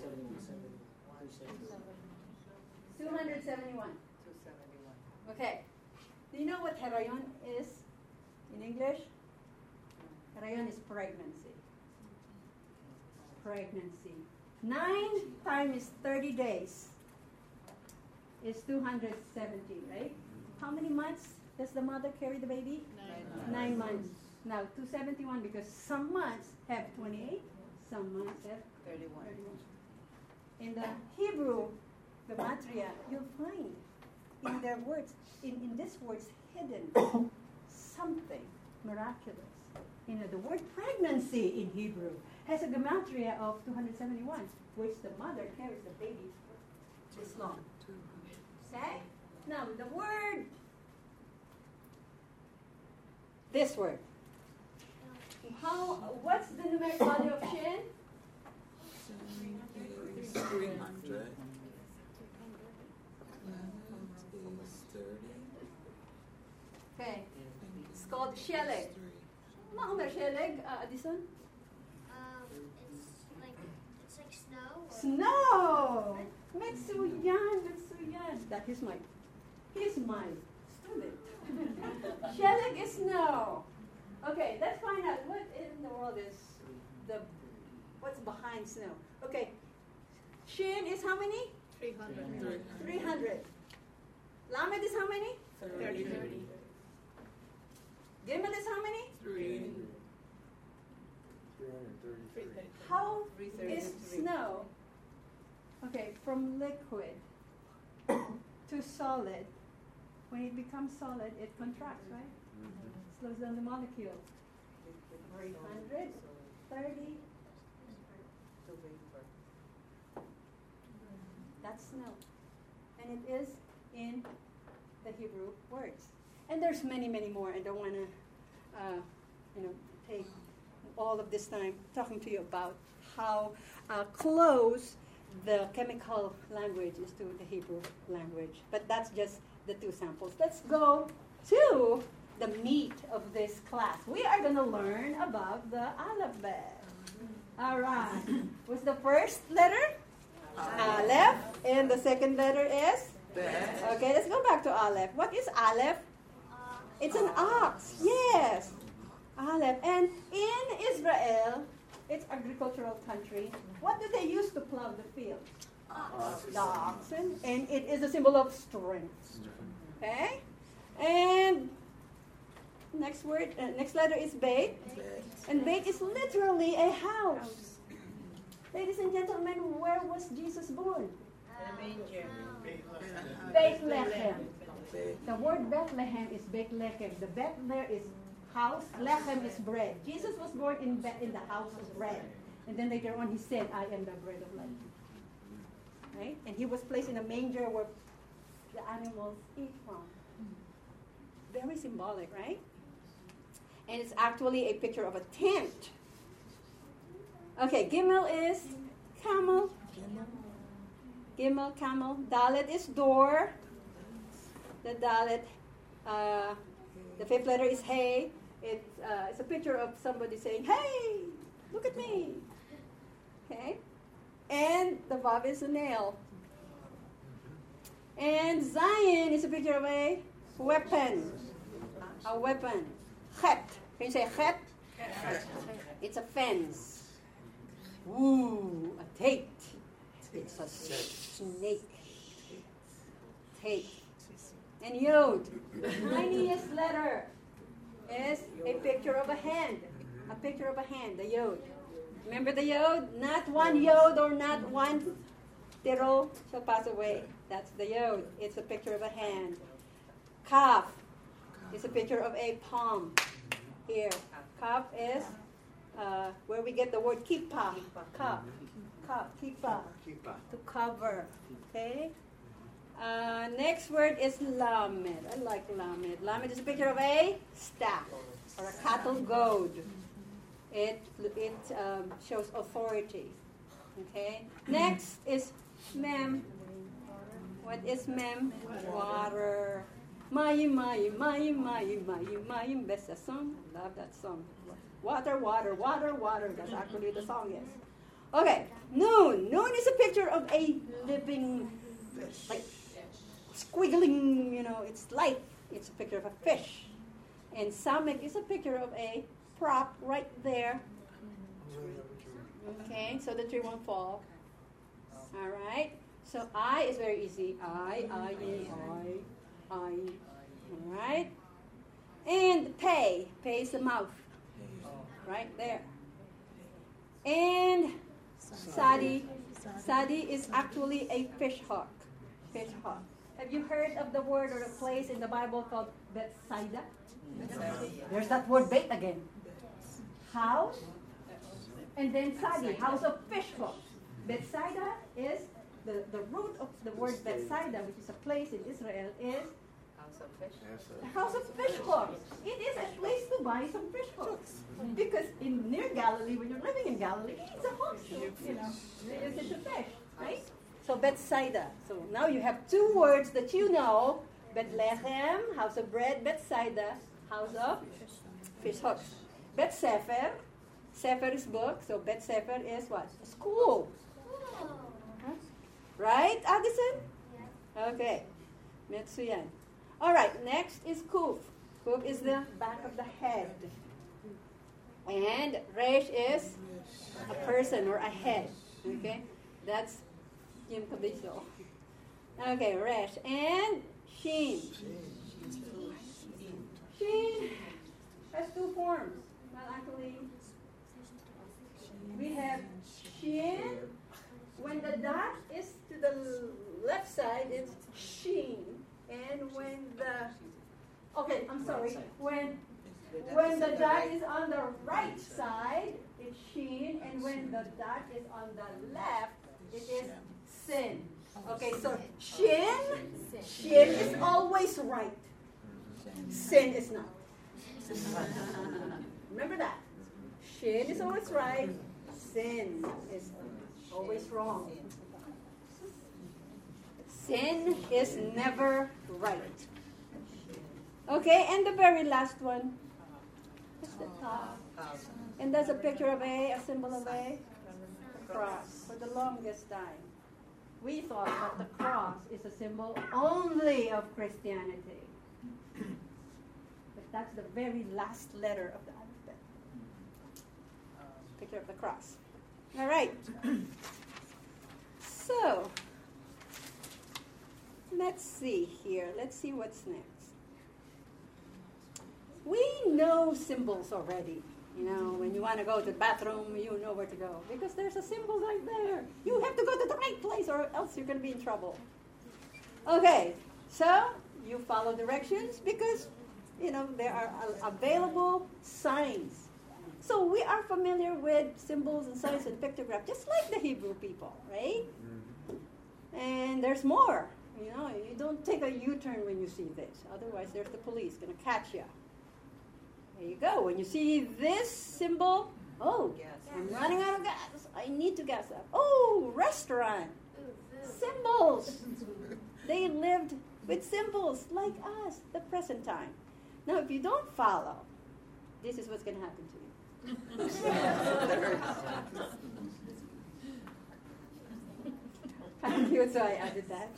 271. Okay. Do you know what Herayon is in English? Herayon is pregnancy. Pregnancy. 9 times 30 days is 270, right? How many months does the mother carry the baby? 9 months. Now, 271 because some months have 28, some months have 31. In the Hebrew gematria, you'll find in their words, in these words hidden something miraculous. You know, the word pregnancy in Hebrew has a gematria of 271, which the mother carries the baby for this long. Okay? Now, the word, this word. What's the numeric value of Shin? 300. Okay. It's called Sheleg. Ma'omer Sheleg, Addison? It's like snow. Snow! Metsuyan. He's my student. Sheleg is snow. Okay, let's find out what in the world is what's behind snow. Okay, Shin is how many? 300. Lamed is how many? 30. Gimel is how many? 333. How is snow? Okay, from liquid to solid. When it becomes solid, it contracts, right? Slows down the molecule. 330. That's snow. And it is in the Hebrew words. And there's many, many more. I don't want to, take all of this time talking to you about how close the chemical language is to the Hebrew language. But that's just the two samples. Let's go to the meat of this class. We are going to learn about the alphabet. All right. What's the first letter? Aleph. And the second letter is? Bet. Okay, let's go back to Aleph. What is Aleph? It's an ox. Yes. Aleph. And in Israel, it's agricultural country. What do they use to plow the field? The oxen. And it is a symbol of strength. Okay? And next letter is Beit. And Beit is literally a house. Ladies and gentlemen, where was Jesus born? Bethlehem. The word Bethlehem is Bethlehem. The Bet there is house. Lechem is bread. Jesus was born in the house of bread. And then later on he said, I am the bread of life. Right? And he was placed in a manger where the animals eat from. Very symbolic, right? And it's actually a picture of a tent. Okay, Gimel is camel. Gimel, camel. Dalet is door. The Dalet, the fifth letter is Hey. It's a picture of somebody saying, hey, look at me. Okay? And the Vav is a nail. And Zion is a picture of a weapon. A weapon. Chet. Can you say chet? It's a fence. Ooh, a tate. It's a snake. Tate. And Yod, the tiniest letter, is a picture of a hand. A picture of a hand, the Yod. Remember the Yod? Not one Yod or not one tiro shall pass away. That's the Yod. It's a picture of a hand. Kaf is a picture of a palm. Here, Kaf is where we get the word kippah. Kaf, kippah, to cover. Okay. Next word is lamed. I like lamed. Lamed is a picture of a staff or a cattle goad. It shows authority. Okay. Next is mem. What is mem? Water. Mayim, mayim, mayim, mayim, mayim, mayim. Best song. Love that song. Water, water, water, water. That's actually the song is. Okay. Noon. Noon is a picture of a living, like squiggling, it's life. It's a picture of a fish. And Samek is a picture of a prop right there. Okay, so the tree won't fall. All right. So I is very easy. I. All right. And pay. Pay is the mouth. Right there. And Sadi. Sadi is actually a fish hawk. Fish hawk. Have you heard of the word or a place in the Bible called Bethsaida? There's that word Beth again. House. And then Sadi, house of fish hawks. Bethsaida is the root of the word Bethsaida, which is a place in Israel, is a house of fish hawks. It is a place to buy some fish hawks. Because near Galilee, when you're living in Galilee, it's a hawk. It's a fish, right? So Bethsaida. So now you have two words that you know. Bethlehem, house of bread. Bethsaida, house of fish hawks. Beth Sefer. Sefer is book. So Beth Sefer is what? A school. Huh? Right, Addison? Yeah. Okay. Metsuyan. All right, next is Kuf. Kuf is the back of the head. And Resh is a person or a head. Okay? That's Jim Cabizo. Okay, Resh. And Shin. Shin has two forms. Well, actually, we have Shin. When the dot is to the left side, it's Shin. And when when When the dot is on the right side, it's shin, and when the dot is on the left, it is sin. Okay, so shin is always right. Sin is not. Remember that. Shin is always right. Sin is always wrong. Sin is never right. Okay, and the very last one is the top. And there's a picture of a symbol of a cross. For the longest time, we thought that the cross is a symbol only of Christianity. But that's the very last letter of the alphabet. Picture of the cross. All right. So, let's see here. Let's see what's next. We know symbols already. You know, when you want to go to the bathroom, you know where to go. Because there's a symbol right there. You have to go to the right place or else you're going to be in trouble. Okay, so you follow directions because, you know, there are available signs. So we are familiar with symbols and signs and pictographs, just like the Hebrew people, right? And there's more. You know, you don't take a U-turn when you see this. Otherwise, there's the police going to catch you. There you go. When you see this symbol, oh, I'm running out of gas. I need to gas up. Oh, restaurant. Symbols. They lived with symbols like us, the present time. Now, if you don't follow, this is what's going to happen to you. Thank you, so I added that.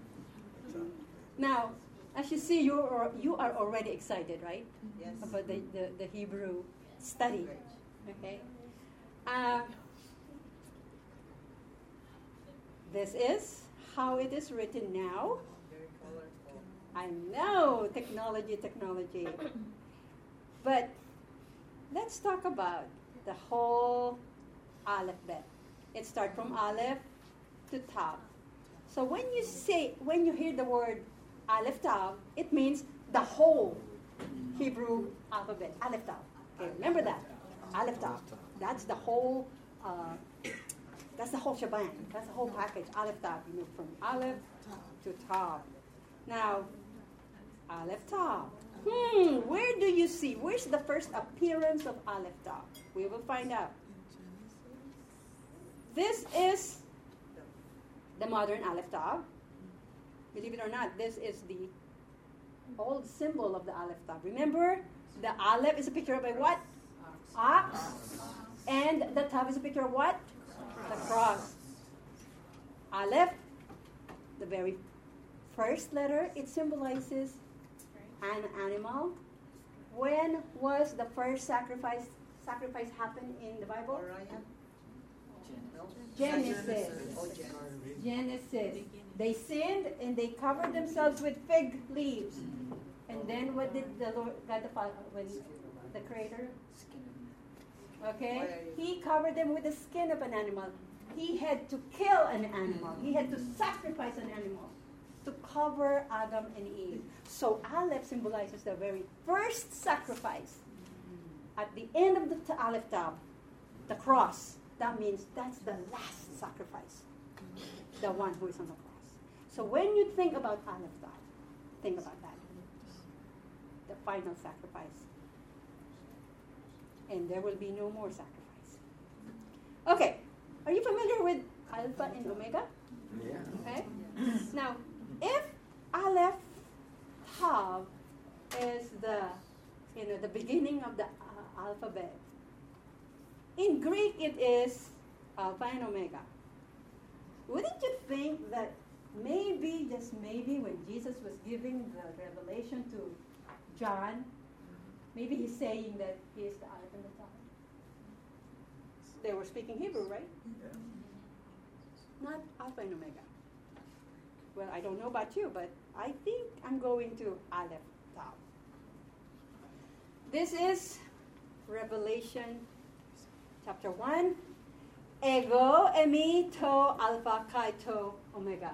Now, as you see, you are already excited, right? Yes. About the Hebrew study. Okay. This is how it is written now. Very colorful. I know, technology. But let's talk about the whole alphabet. It starts from Aleph to Tav. So when you hear the word Aleph Tav, it means the whole Hebrew alphabet. Aleph Tav. Okay, remember that. Aleph Tav. That's the whole. That's the whole shebang. That's the whole package. Aleph Tav. You move from Aleph to Tav. Now, Aleph Tav. Where do you see? Where's the first appearance of Aleph Tav? We will find out. This is the modern Aleph Tav. Believe it or not, this is the old symbol of the Aleph Tav. Remember, the Aleph is a picture of a what? Ox. And the Tav is a picture of what? The cross. Aleph, the very first letter, it symbolizes an animal. When was the first sacrifice happened in the Bible? Genesis. Genesis. They sinned and they covered themselves with fig leaves. And then what did the Lord God the Father, when the Creator? Okay? He covered them with the skin of an animal. He had to kill an animal. He had to sacrifice an animal to cover Adam and Eve. So Aleph symbolizes the very first sacrifice. At the end of the Aleph Tav, the cross, that means that's the last sacrifice. The one who is on the cross. So when you think about Aleph Tav, think about that. The final sacrifice. And there will be no more sacrifice. Okay. Are you familiar with Alpha and Omega? Yeah. Okay. Now, if Aleph Tav is the beginning of the alphabet, in Greek it is Alpha and Omega. Wouldn't you think that maybe, just maybe, when Jesus was giving the revelation to John, maybe he's saying that he is the Aleph and the Tav? They were speaking Hebrew, right? Yeah. Not Alpha and Omega. Well, I don't know about you, but I think I'm going to Aleph Tav. This is Revelation chapter 1. Ego emi to alpha kai to omega.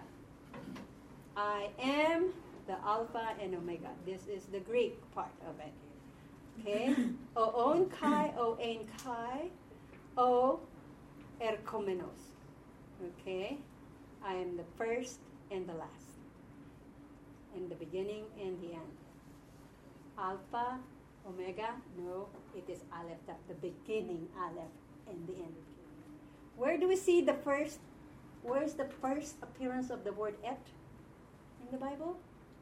I am the Alpha and Omega. This is the Greek part of it. Okay? Oon kai, oen kai, o erkomenos. Okay? I am the first and the last. And the beginning and the end. Alpha, Omega, no, it is Aleph, the beginning Aleph and the end. Where do we see the first, where is the first appearance of the word et in the Bible?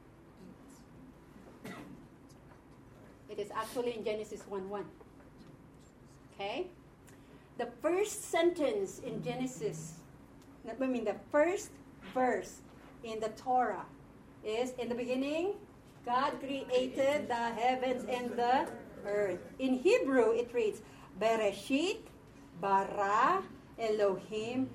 It is actually in Genesis 1:1. Okay? The first sentence in Genesis, the first verse in the Torah is, in the beginning, God created the heavens and the earth. In Hebrew, it reads, Bereshit bara Elohim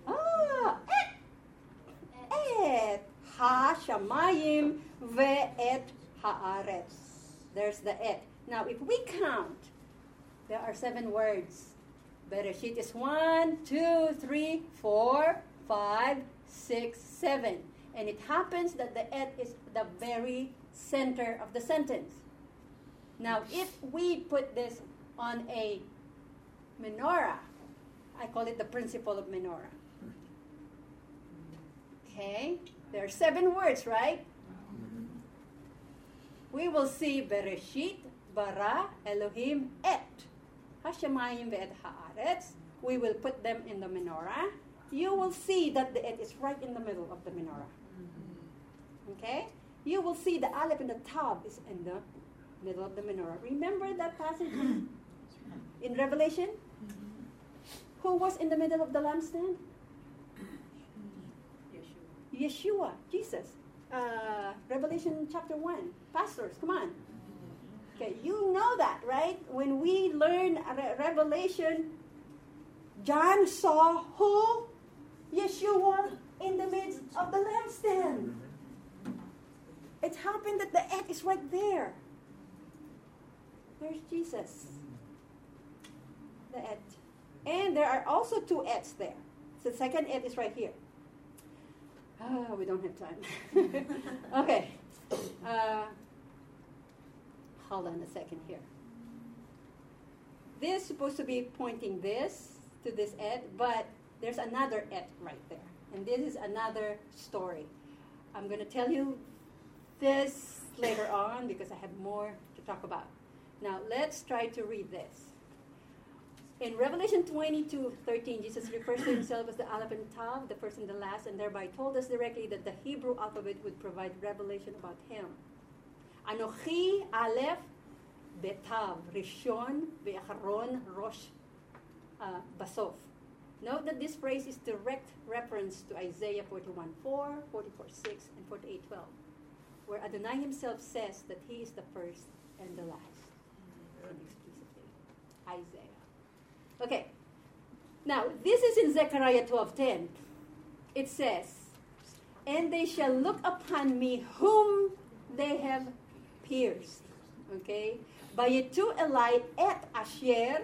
et ha-shamayim ve'et haaretz. There's the et. Now, if we count, there are 7 words. Bereshit is 1, 2, 3, 4, 5, 6, 7. And it happens that the et is the very center of the sentence. Now, if we put this on a menorah, I call it the principle of menorah. Okay? There are 7 words, right? We will see Bereshit, bara, Elohim, et. Hashemayim ve'et haaretz. We will put them in the menorah. You will see that the et is right in the middle of the menorah. Okay? You will see the Aleph and the Tav is in the middle of the menorah. Remember that passage in Revelation? Who was in the middle of the lampstand? Yeshua, Jesus. Revelation chapter 1. Pastors, come on. Okay, you know that, right? When we learn Revelation, John saw who? Yeshua in the midst of the lampstand. It happened that the et is right there. There's Jesus. The et. And there are also 2 ets there. The second et is right here. Oh, we don't have time. Okay. Hold on a second here. This is supposed to be pointing this to this et, but there's another et right there. And this is another story. I'm going to tell you this later on because I have more to talk about. Now, let's try to read this. In Revelation 22:13, Jesus refers to himself as the Aleph and Tav, the first and the last, and thereby told us directly that the Hebrew alphabet would provide revelation about him. Anochi Aleph Betav Rishon Ve'acharon Rosh Basof. Note that this phrase is direct reference to Isaiah 41:4, 44:6, and 48:12, where Adonai himself says that he is the first and the last. Explicitly, Isaiah. Okay. Now, this is in Zechariah 12:10. It says, "And they shall look upon me whom they have pierced." Okay? Bayetu Elai et asher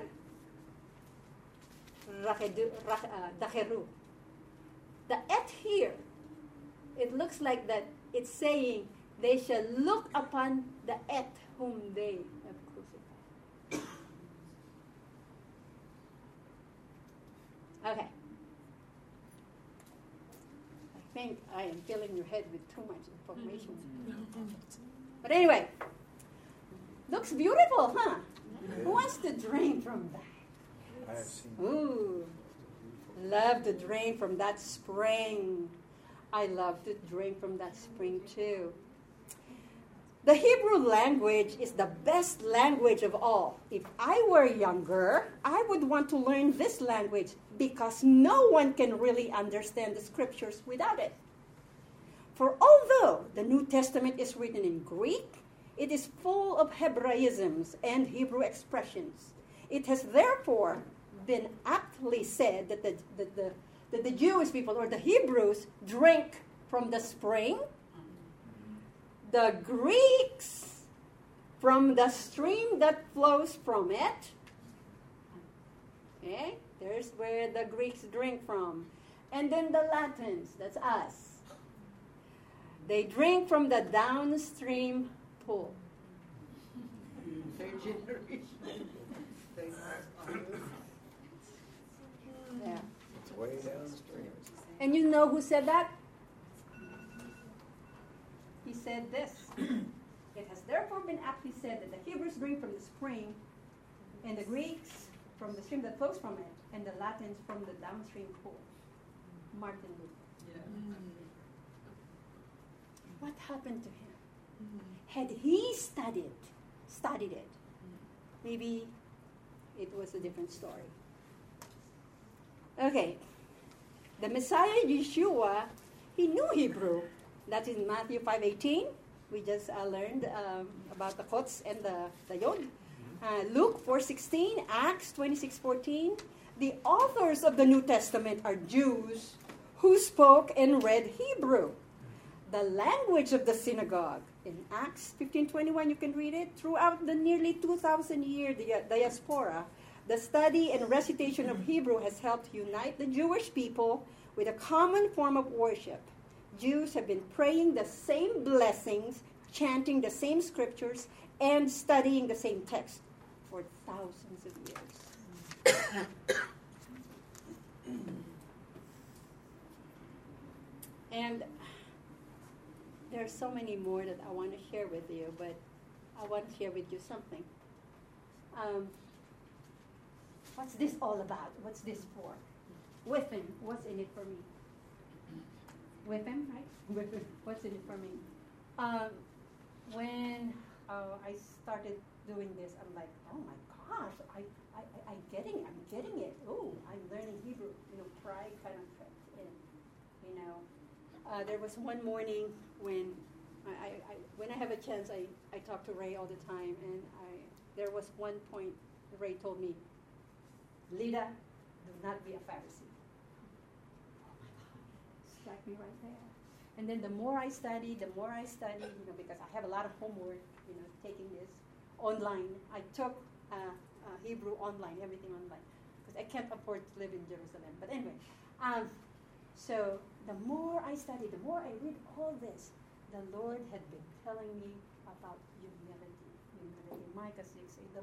dacheru. The et here, it looks like that it's saying they shall look upon the et whom they have crucified. Okay. I think I am filling your head with too much information. But anyway, looks beautiful, huh? Who wants to drink from that? I have seen. Ooh, love to drink from that spring. I love to drink from that spring too. The Hebrew language is the best language of all. If I were younger, I would want to learn this language because no one can really understand the scriptures without it. For although the New Testament is written in Greek, it is full of Hebraisms and Hebrew expressions. It has therefore been aptly said that the Jewish people or the Hebrews drink from the spring, the Greeks from the stream that flows from it. Okay, there's where the Greeks drink from. And then the Latins, that's us. They drink from the downstream pool. Third generation. Yeah. It's way downstream. And you know who said that? He said this. It has therefore been aptly said that the Hebrews drink from the spring, and the Greeks from the stream that flows from it, and the Latins from the downstream pool. Martin Luther. What happened to him? Had he studied it, maybe it was a different story. Okay. The Messiah Yeshua, he knew Hebrew. That's in Matthew 5:18. We just learned about the Chutz and the Yod. Luke 4:16, Acts 26:14. The authors of the New Testament are Jews who spoke and read Hebrew, the language of the synagogue. In Acts 15:21, you can read it. Throughout the nearly 2,000-year diaspora, the study and recitation of Hebrew has helped unite the Jewish people with a common form of worship. Jews have been praying the same blessings, chanting the same scriptures, and studying the same text for thousands of years. And there are so many more that I want to share with you, but I want to share with you something. What's this all about? What's this for? With him, what's in it for me? With him, right? With him, what's in it for me? When I started doing this, I'm like, oh my gosh, I'm getting it. Oh, I'm learning Hebrew. Pride kind of crept in. There was one morning when when I have a chance, I talk to Ray all the time, and there was one point Ray told me, Lida, do not be a Pharisee. Oh my God, struck me right there. And then the more I study, because I have a lot of homework, taking this online. I took Hebrew online, everything online, because I can't afford to live in Jerusalem. But anyway, so the more I study, the more I read all this, the Lord had been telling me about humility. Micah 6:8.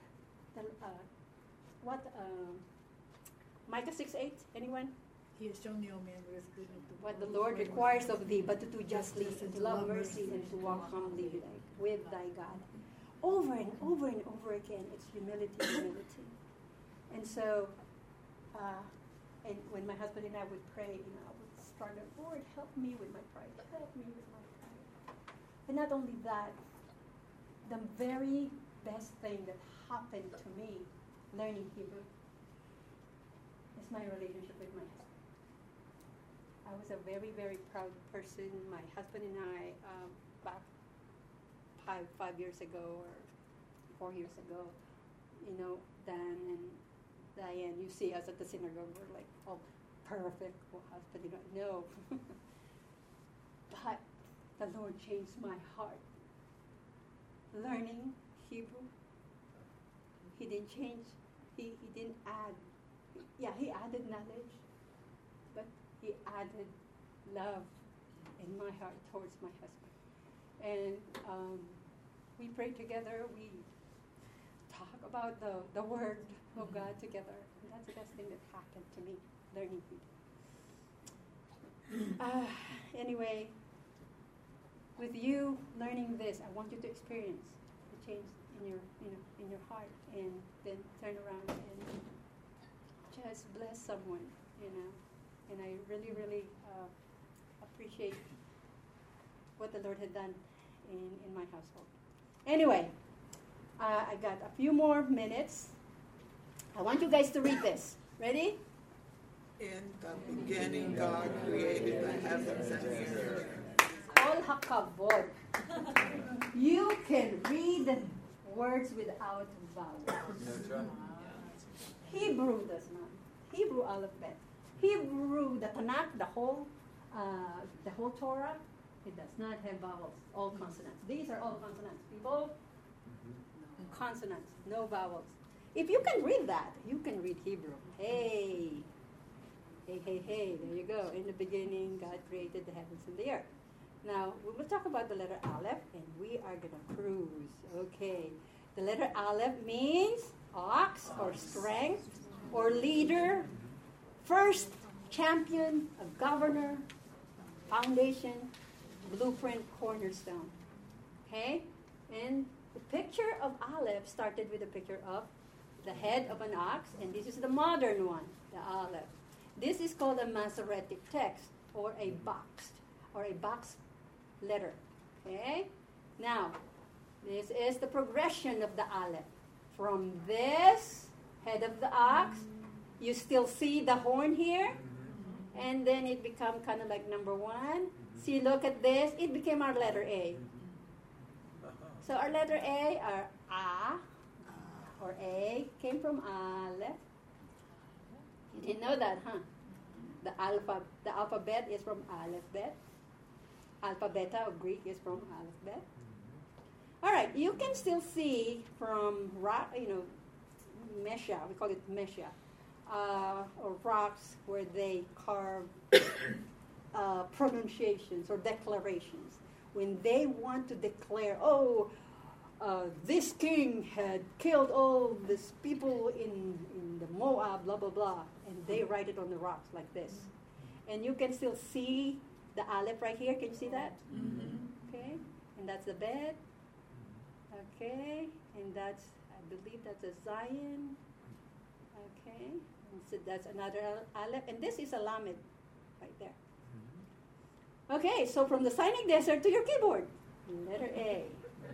Micah 6:8? Anyone? He has shown the old man what the Lord requires of thee, but to do justly, and to love mercy, and to walk humbly with thy God. Over and over and over again, it's humility. And so, and when my husband and I would pray, I would struggle, Lord, help me with my pride. Help me with my pride. And not only that, the very best thing that happened to me learning Hebrew is my relationship with my husband. I was a very, very proud person. My husband and I, back 5 years ago or 4 years ago, Dan and Diane, you see us at the synagogue, we're like, oh, perfect husband. No. But the Lord changed my heart. Learning Hebrew, He didn't change. He didn't add. He added knowledge, but He added love in my heart towards my husband. And we pray together. We talk about the Word of God together. And that's the best thing that happened to me, learning Hebrew. Anyway, with you learning this, I want you to experience the change in your heart, and then turn around and just bless someone, And I really, really appreciate what the Lord had done in my household. Anyway, I got a few more minutes. I want you guys to read this. Ready? In the beginning, God created the heavens and the earth. All hakavod. You can read words without vowels. Hebrew does not. Hebrew alphabet. Hebrew, the Tanakh, the whole Torah, it does not have vowels. All consonants. These are all consonants. People, consonants, no vowels. If you can read that, you can read Hebrew. Hey, there you go. In the beginning, God created the heavens and the earth. Now, we will talk about the letter Aleph, and we are going to cruise. Okay. The letter Aleph means ox or strength or leader, first champion, a governor, foundation, blueprint, cornerstone. Okay? And the picture of Aleph started with a picture of the head of an ox, and this is the modern one, the Aleph. This is called a Masoretic text, or a box letter. Okay? Now, this is the progression of the Aleph. From this head of the ox, you still see the horn here, and then it become kind of like number one. See, look at this. It became our letter A. So our letter A, our A, or A, came from Aleph. You didn't know that, huh? The alphabet is from Aleph-bet. Alpha beta of Greek is from Aleph-bet. All right, you can still see from mesha, we call it mesha, or rocks where they carve pronunciations or declarations. When they want to declare, this king had killed all these people in the Moab, blah, blah, blah, and they write it on the rocks like this. And you can still see the Aleph right here. Can you see that? Okay, and that's the bed. Okay, and that's, I believe that's a Zion. Okay, and so that's another Aleph, and this is a Lamed right there. Okay, so from the Sinai Desert to your keyboard, letter A.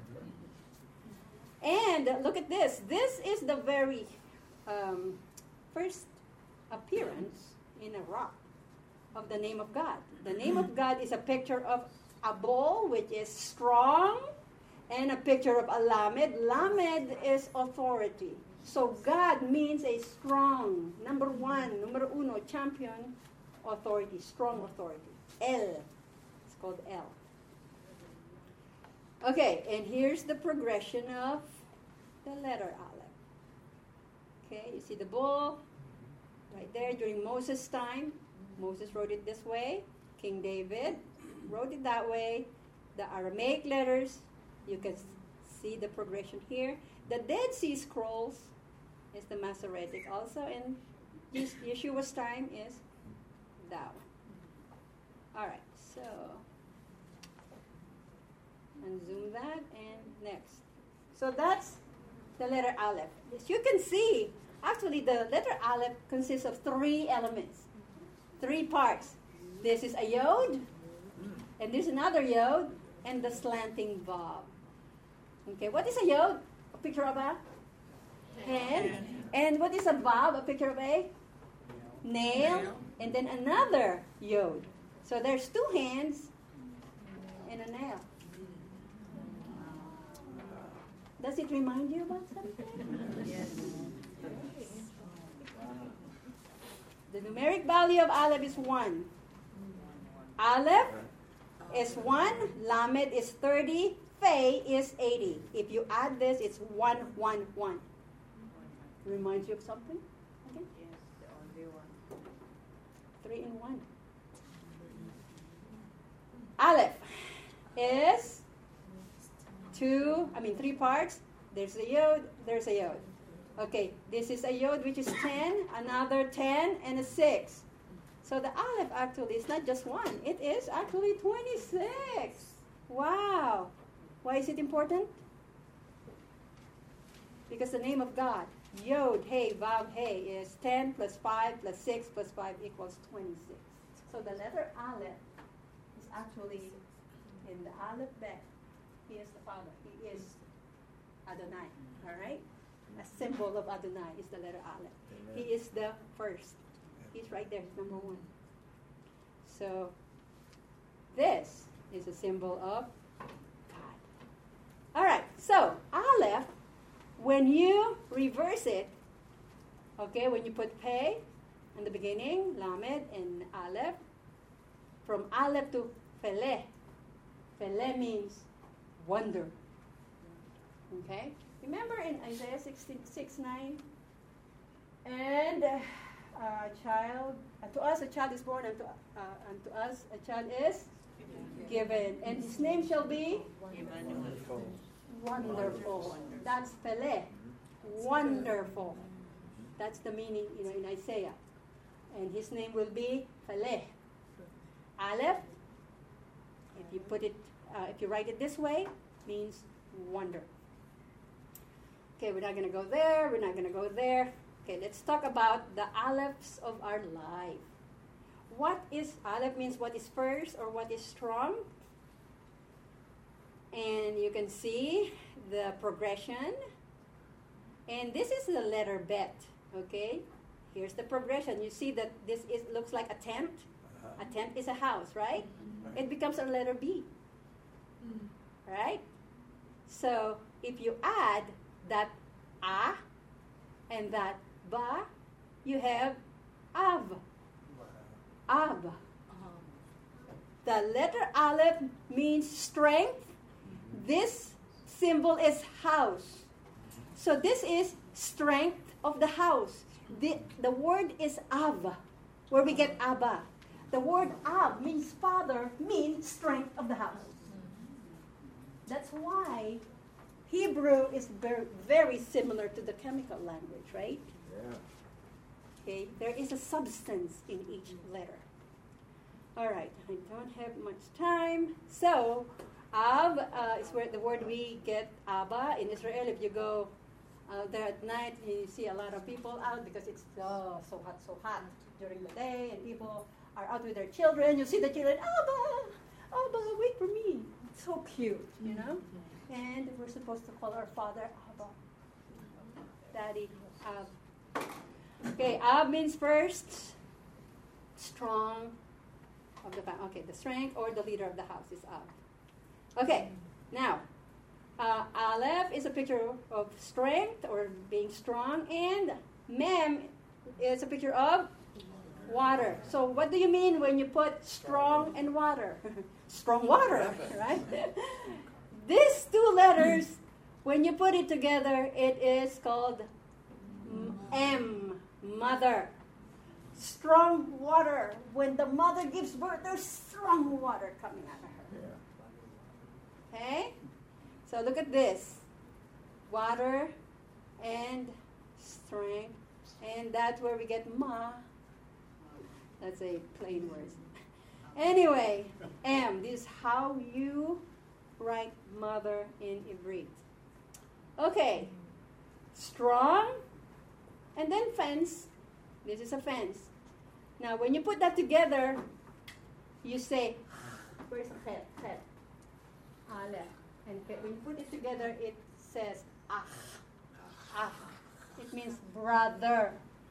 And look at this. This is the very first appearance in a rock of the name of God. The name of God is a picture of a bull, which is strong, and a picture of a Lamed. Lamed is authority. So God means a strong, number uno, champion, authority, strong authority. El. It's called El. Okay, and here's the progression of the letter Aleph. Okay, you see the bull right there during Moses' time. Moses wrote it this way. King David wrote it that way. The Aramaic letters, you can see the progression here. The Dead Sea Scrolls is the Masoretic also, and Yeshua's time is that one. All right, so unzoom that, and next. So that's the letter Aleph. As you can see, actually the letter Aleph consists of 3 elements, 3 parts. This is a yod, and there's another yod, and the slanting vav. Okay, what is a yod? A picture of a hand. And what is a vav? A picture of a nail. And then another yod. So there's 2 hands and a nail. Does it remind you about something? Yes. The numeric value of Aleph is 1. Aleph is 1, Lamed is 30, Fe is 80. If you add this, it's 1, 1, 1. Reminds you of something? Okay. Yes, the only one. 3 in 1. Aleph is 3 parts. There's a yod, there's a yod. Okay, this is a yod which is 10, another 10, and a 6. So the Aleph actually is not just 1, it is actually 26. Wow. Why is it important? Because the name of God, Yod, Hey, Vav, Hey, is 10 plus 5 plus 6 plus 5 equals 26. So the letter Aleph is actually in the Aleph Bet. He is the Father. He is Adonai. All right? A symbol of Adonai is the letter Aleph. Amen. He is the first. He's right there. He's number 1. So this is a symbol of God. All right. So Aleph, when you reverse it, okay, when you put Pei in the beginning, Lamed and Aleph, from Aleph to Feleh. Feleh means wonder. Okay? Remember in Isaiah 66:9? And to us a child is born, and to us a child is given. And his name shall be Wonderful. That's Pele. Wonderful. That's the meaning, in Isaiah. And his name will be Pele. Aleph, if you write it this way, means wonder. Okay, we're not going to go there. We're not going to go there. Okay, let's talk about the Alephs of our life. What is Aleph means what is first or what is strong. And you can see the progression. And this is the letter Bet. Okay, here's the progression. You see that looks like a tent. A tent is a house, right? It becomes a letter B. Right? So if you add that A and that Ba, you have Av. Av. The letter Aleph means strength. This symbol is house. So this is strength of the house. The word is Av, where we get Abba. The word Av means father, means strength of the house. That's why Hebrew is very, very similar to the chemical language, right? Yeah. Okay, there is a substance in each letter. All right, I don't have much time. So, Av is where the word we get Abba. In Israel, if you go there at night, you see a lot of people out because it's so hot during the day, and people are out with their children. You see the children, Abba, wait for me. It's so cute, And we're supposed to call our father Abba. Daddy, Ab. Okay, Ab means first, strong of the family. Okay, the strength or the leader of the house is Ab. Okay, now, Aleph is a picture of strength or being strong, and Mem is a picture of water. So what do you mean when you put strong and water? Strong water, right? These two letters, when you put it together, it is called M, mother. Strong water. When the mother gives birth, there's strong water coming out of her. Okay? So look at this. Water and strength. And that's where we get ma. That's a plain word. Anyway, M. This is how you write mother in Ivrit. Okay. Strong. And then fence. This is a fence. Now, when you put that together, you say, where's Chet? Chet. Aleph. And when you put it together, it says Ach. Ach. It means brother.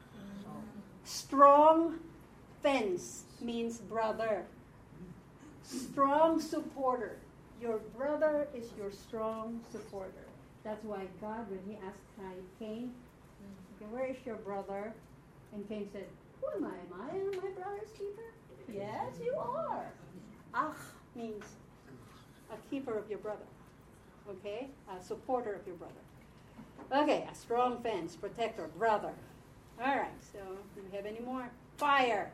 Strong fence means brother. Strong supporter. Your brother is your strong supporter. That's why God, when he asked Cain, okay, where is your brother? And Cain said, who am I? Am I my brother's keeper? Yes, you are. Ach means a keeper of your brother. Okay? A supporter of your brother. Okay, a strong fence, protector, brother. All right, so do we have any more? Fire.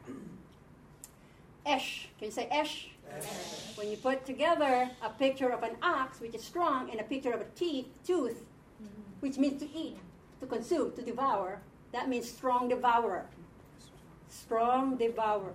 Esh. Can you say esh? Esh. When you put together a picture of an ox, which is strong, and a picture of a tooth, which means to eat, to consume, to devour, that means strong devourer. Strong devourer.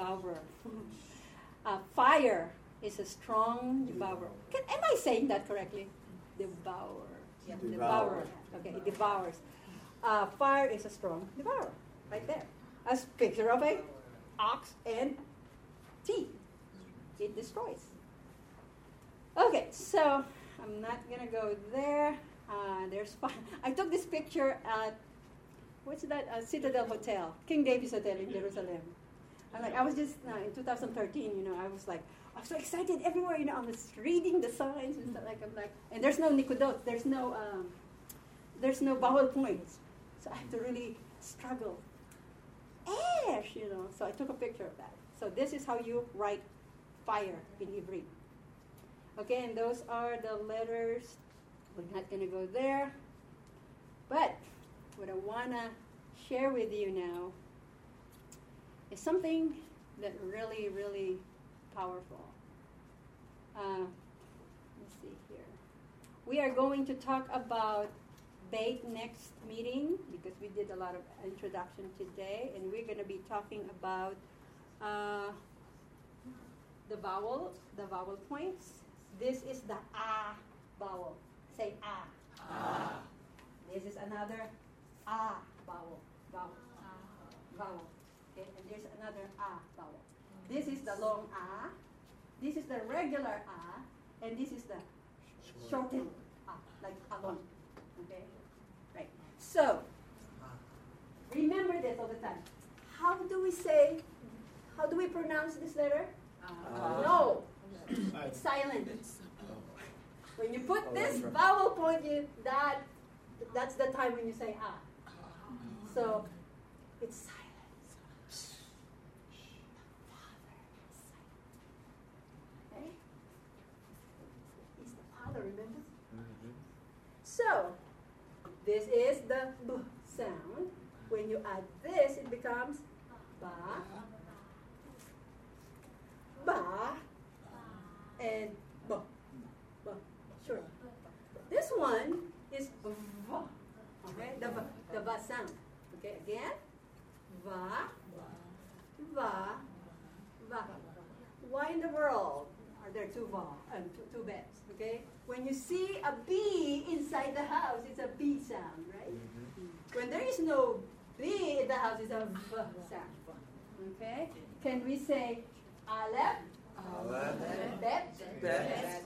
Fire is a strong devourer. Am I saying that correctly? Devourer. Yeah. Devourer. Okay, it devours. Fire is a strong devourer. Right there. A picture of a ox and teeth. It destroys. Okay, so I'm not going to go there. There's fire. I took this picture at, what's that? Citadel Hotel, King David's Hotel in Jerusalem. I was just, in 2013, I was so excited everywhere, I was reading the signs and stuff and there's no Nikodot, there's no vowel points. So I have to really struggle. Ash, so I took a picture of that. So this is how you write fire in Ivrit. Okay, and those are the letters. We're not going to go there. But what I want to share with you now is something that really, really powerful. Let's see here. we are going to talk about Beit next meeting because we did a lot of introduction today, and we're going to be talking about the vowel points. This is the ah vowel. Say ah. Ah. This is another ah vowel. Vowel. Okay, and there's another ah vowel. This is the long ah. This is the regular ah, and this is the shortened ah, like alone. Okay, right. So remember this all the time. How do we pronounce this letter? No, it's silent. When you put this vowel point in, that's the time when you say ah. So it's silent. Okay? He's the Father, remember? So this is the b sound. When you add this, it becomes ba, and ba. Sure. This one is va. Okay, the va sound. Okay, again, va. Why in the world are there two beds? Okay, when you see a bee inside the house, it's a B sound, right? When there is no bee in the house, it's a v sound. Okay, can we say aleph? Bet, vet.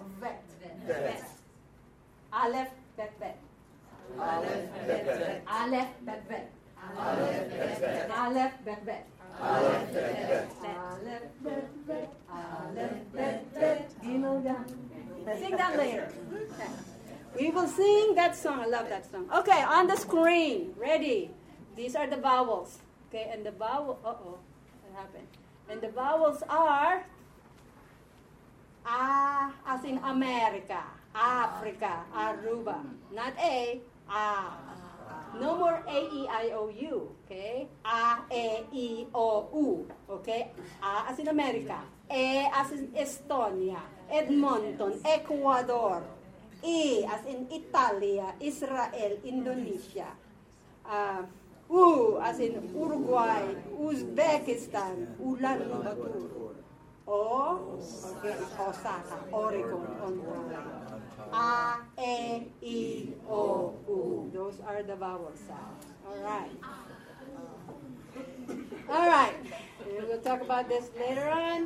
Aleph, bet, vet. Aleph, bet, vet. Aleph, bet, vet. Aleph, bet, vet. Aleph, bet, vet. Aleph, bet, vet. Sing that later. Okay. We will sing that song. I love that song. Okay, on the screen. Ready? These are the vowels. Okay, and the vowel. What happened? And the vowels are A as in America, Africa, Aruba. Not A, A. No more A-E-I-O-U, okay? A, E-I-O-U, okay? A as in America, E as in Estonia, Edmonton, Ecuador, E as in Italia, Israel, Indonesia, U as in Uruguay, Uzbekistan, Ulaanbaatar. O, okay, Osaka, Oregon, Ontario. A, E, I, O, U. Those are the vowel sounds. All right. All right. We'll talk about this later on.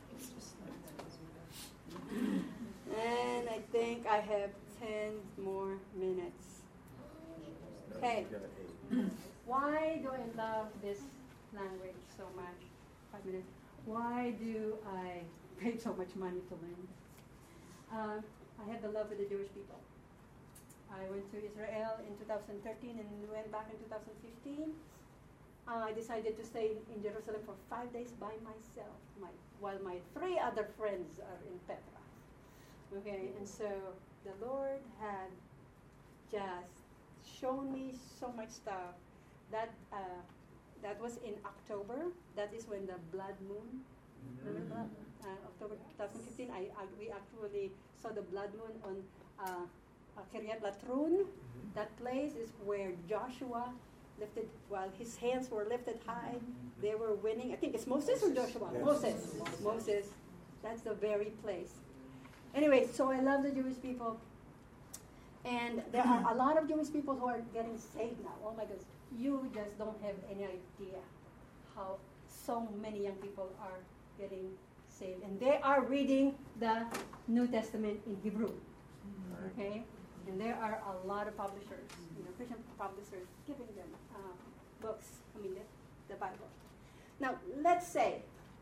And I think I have 10 more minutes. Okay. Why do I love this language so much? 5 minutes. Why do I pay so much money to learn? I have the love for the Jewish people. I went to Israel in 2013 and went back in 2015. I decided to stay in Jerusalem for 5 days by myself, while my 3 other friends are in Petra. Okay, and so the Lord had just shown me so much stuff. That was in October. That is when the blood moon. Remember that? October 2015. We actually saw the blood moon on Kiryat Latrun. That place is where Joshua lifted, while his hands were lifted high. They were winning. I think it's Moses or Joshua? Yes. Moses. That's the very place. Anyway, so I love the Jewish people. And there are a lot of Jewish people who are getting saved now. Oh my goodness. You just don't have any idea how so many young people are getting saved. And they are reading the New Testament in Hebrew. Okay? And there are a lot of publishers, Christian publishers, giving them books, the Bible. Now, let's say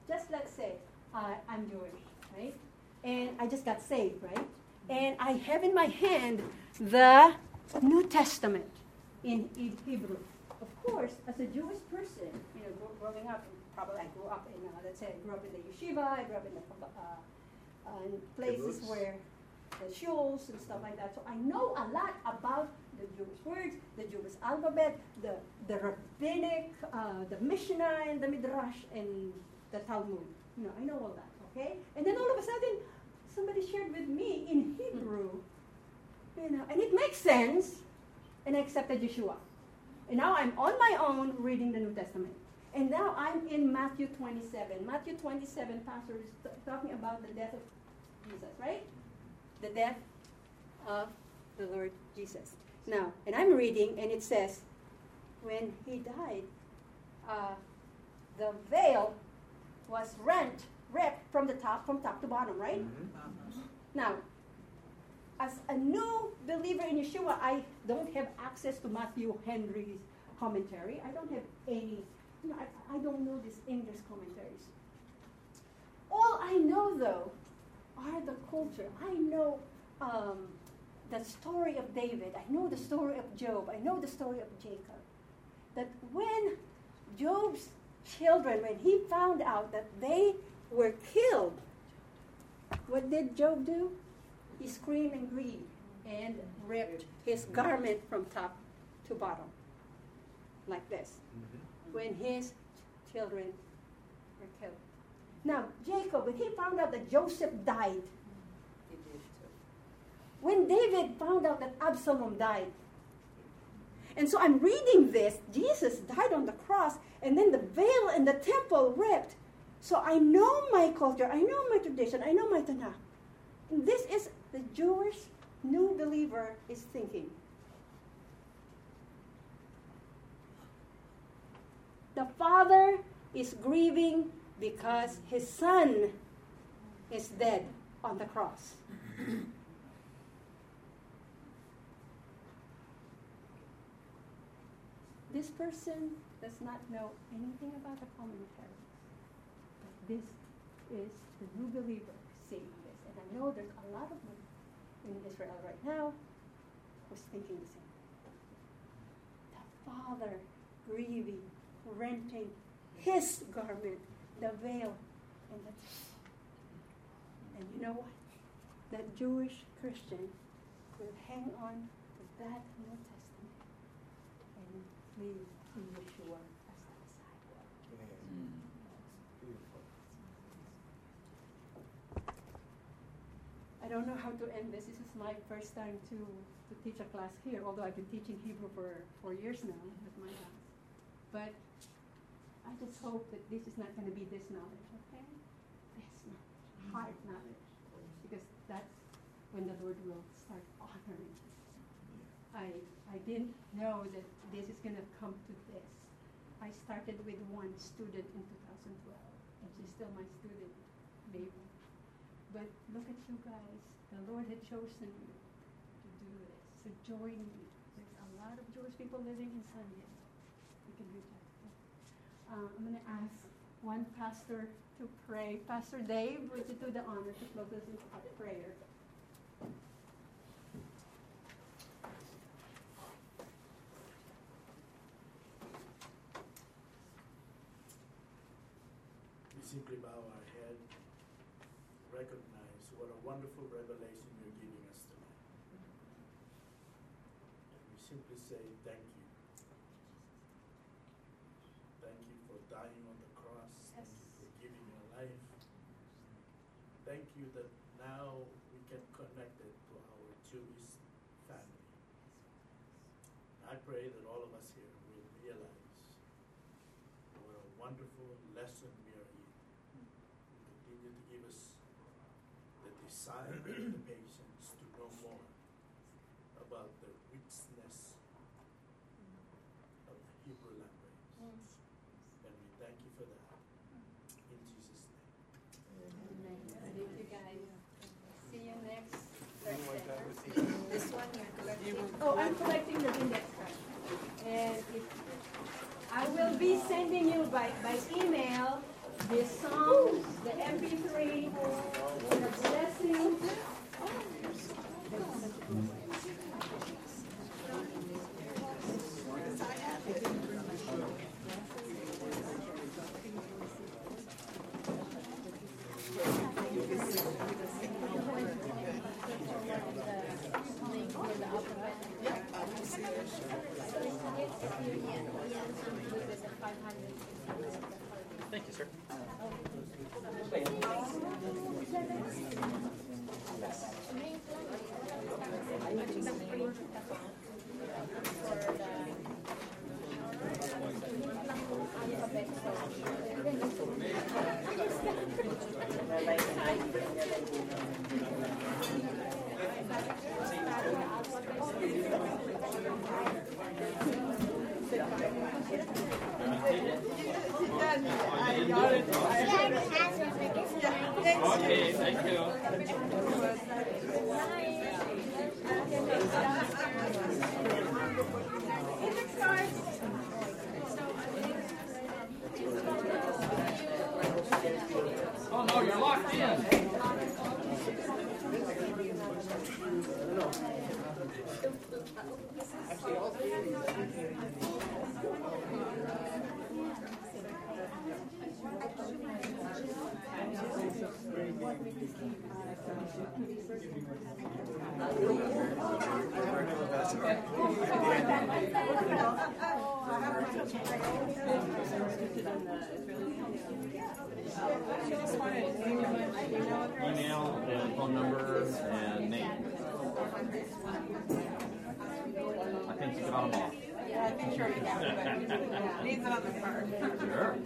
I'm Jewish, right? And I just got saved, right? And I have in my hand the New Testament in Hebrew. Of course, as a Jewish person, growing up, probably I grew up in, let's say I grew up in the yeshiva, I grew up in places where the shuls and stuff like that. So I know a lot about the Jewish words, the Jewish alphabet, the rabbinic, the Mishnah and the Midrash and the Talmud. I know all that, okay? And then all of a sudden, somebody shared with me in Hebrew And it makes sense. And I accepted Yeshua. And now I'm on my own reading the New Testament. And now I'm in Matthew 27. Matthew 27, Pastor is talking about the death of Jesus, right? The death of the Lord Jesus. Now, and I'm reading, and it says, when he died, the veil was ripped from top to bottom, right? Mm-hmm. Now, as a new believer in Yeshua, I don't have access to Matthew Henry's commentary. I don't have any, I don't know these English commentaries. All I know, though, are the culture. I know the story of David. I know the story of Job. I know the story of Jacob. That when Job's children, when he found out that they were killed, what did Job do? He screamed and grieved and ripped his garment from top to bottom, like this, when his children were killed. Now, Jacob, when he found out that Joseph died, He did too. when David found out that Absalom died, and so I'm reading this, Jesus died on the cross, and then the veil in the temple ripped. So I know my culture, I know my tradition, I know my Tanakh. And this is the Jewish new believer is thinking. The father is grieving because his son is dead on the cross. This person does not know anything about the commentary. But this is the new believer saying this. And I know there's a lot of them in Israel right now who's thinking the same thing. The father grieving, renting his garment, the veil, and you know what? That Jewish Christian will hang on to that New Testament and believe in Yeshua as the Messiah. I don't know how to end this. This is my first time to teach a class here, although I've been teaching Hebrew for 4 years now at my house. But I just hope that this is not going to be this knowledge, okay? This knowledge, hard knowledge, because that's when the Lord will start honoring us. I didn't know that this is going to come to this. I started with one student in 2012, and she's still my student, maybe. But look at you guys. The Lord had chosen you to do this. So join me. There's a lot of Jewish people living in San Diego. You can reach out. I'm going to ask one pastor to pray. Pastor Dave, would you do the honor to close us in prayer? We simply bow our head, recognize what a wonderful revelation you're giving us tonight. And we simply say thank you. Thank you for dying on the cross. Thank you for giving your life. Thank you that now we can connect it to our Jewish family. I pray that all of us here will realize what a wonderful lesson we are in. Continue to give us the desire and the patience to know more about the richness of the Hebrew language. And we thank you for that. In Jesus' name. Amen. Thank you guys. See you next Thursday. This one you're collecting. Oh, I'm collecting the index card. And I will be sending you by email the songs, the MP3, the blessings. Thank you, sir. Thank you. Okay, thank you. Oh no, you're locked in. Email and phone number and name. I think you got them all. Yeah, I think sure we got it. Needs it on the card. Sure.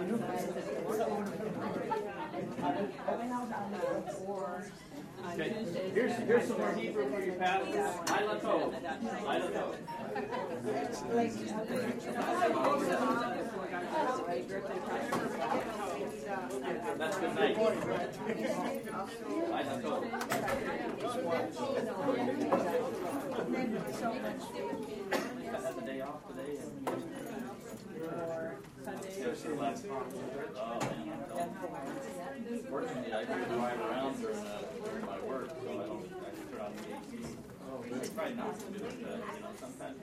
Okay. Here's some more Hebrew for your past. Lila Tov. Lila Tov. That's good night. Lila Tov. Have the day off today. Oh man, fortunately I can drive around during my work, so I don't actually turn on the AC. I try not to do it, but sometimes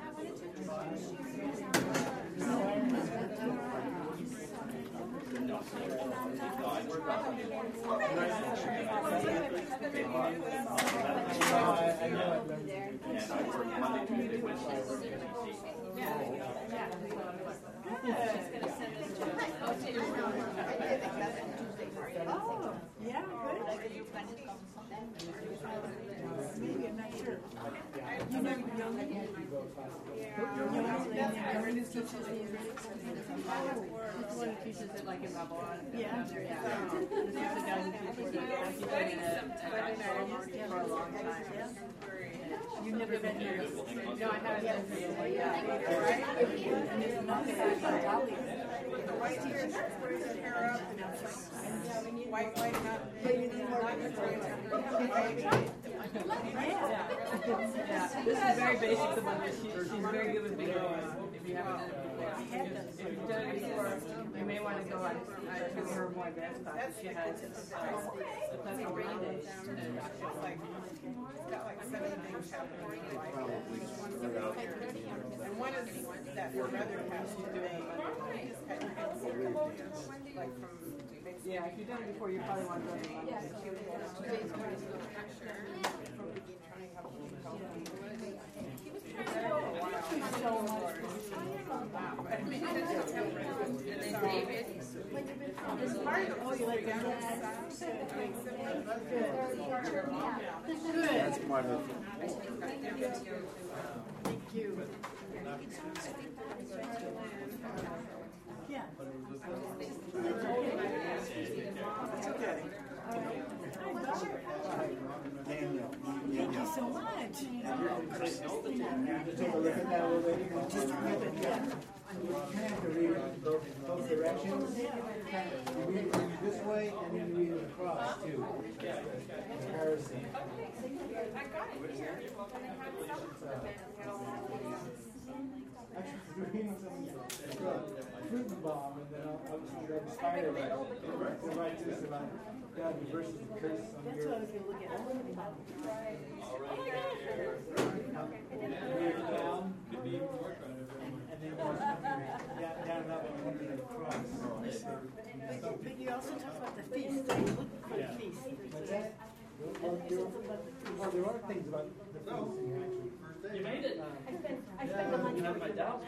no, I work on it. And I work Monday, Tuesday, Wednesday, Oh, yeah, good. Maybe, I'm not sure. You never know. One who teaches it like in Babylon. Yeah. There's a guy who teaches it. I've been doing it for a long time. You've never been here? No, I haven't been here. And there's nothing The white tears, squares his hair up, and it's like white up. Yeah, this is very basic to Monday. She's very good with big words. If you haven't done it before, you may want to go on to her more advanced class. She has a class on Mondays. It's got like 7 things happening in life. And one is that her brother passed away. Like from yeah, if you've done it before, you probably want to go to Mondays. That's part of it. Thank you. Yeah. It's okay. Daniel. Thank you so much. Just take a look at that already. Just a little bit, yeah. You have to read both directions. You read it this way and then you read it across too. Comparison. Actually, we're reading some fruit bomb, and then I was inspired to write this about God reverses the curse on the earth. Read it down, and then down that one under the cross. But you also talk about the feast. Look for the feast. What's that? Well, there are things about the feast in here, actually. You made it. I spent the money. You have my doubt.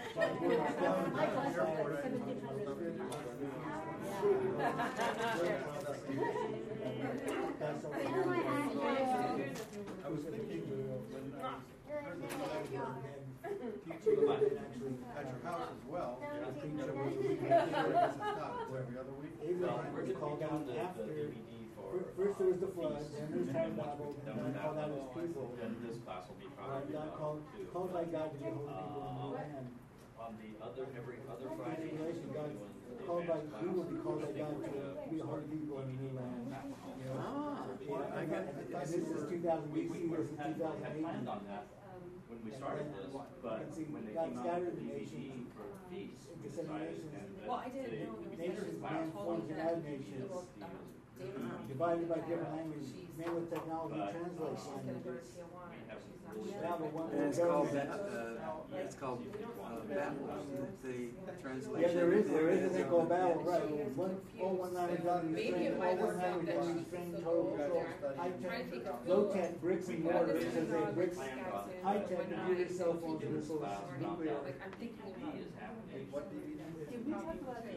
I was thinking when Teachers and actually At your house as well. clean But up it was a the week later, it's not, it's every other week. Abraham We're was gonna called be out doing the after. DVD for. First there was the flood, then there's Tower Babel, and Then God that called out his will- people. Then this class will be Right, probably. God called by God to get hold of people in the land. On the other, every other In Friday. tribulation, God called by, we will be called by God to be holy people in the new land. You know? Yeah, and this is 2000 BC, this is Had 2008. planned on that when we started this, but when they God came out scattered with the the DVD nations for the feast, we into decided. nations. and Well, I didn't they- know. Nations began formed to add nations, divided by different languages, made with technology, translate languages. Now the one And it's world called, government. it's called Babylon, the translation. Yeah, there is a thing called Babel, right? One language only strain, one language only strain, total control, high tech, low tech, bricks and mortar, it says they bricks, high tech, computer, cell phones, missiles, nuclear. DVD is happening. What DVD? Did we talk about the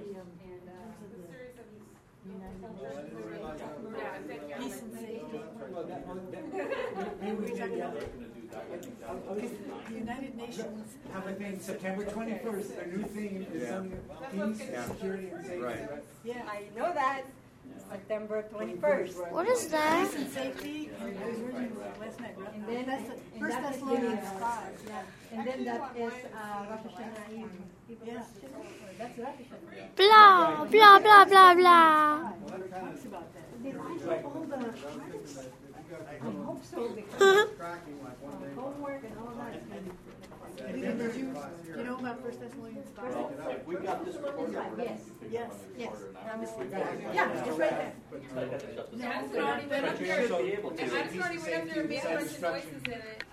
peace and safety? Maybe we can, yeah. The United Nations. Have a thing, September 21st, their new theme is something, peace, security, and safety. Right. Yeah. I know that. September 21st. What is that? Peace and safety, and I was reading last night, And then First that is Thessalonians the- 5, yeah. And then that is Rosh Hashanah Eve. Yeah. That's Rosh Hashanah. Blah, blah, blah, blah, blah. Talks about that. Did I get all the cards? I hope so, because Tracking like one day. homework and all that. Did you know about First Thessalonians 5? Well, if we got this recorded. Yes. Yes. Yes. Yeah, Yeah, it's right there. I had to shut this That's down. already been up there. So be able to. That's already went up there, made a bunch of voices in it.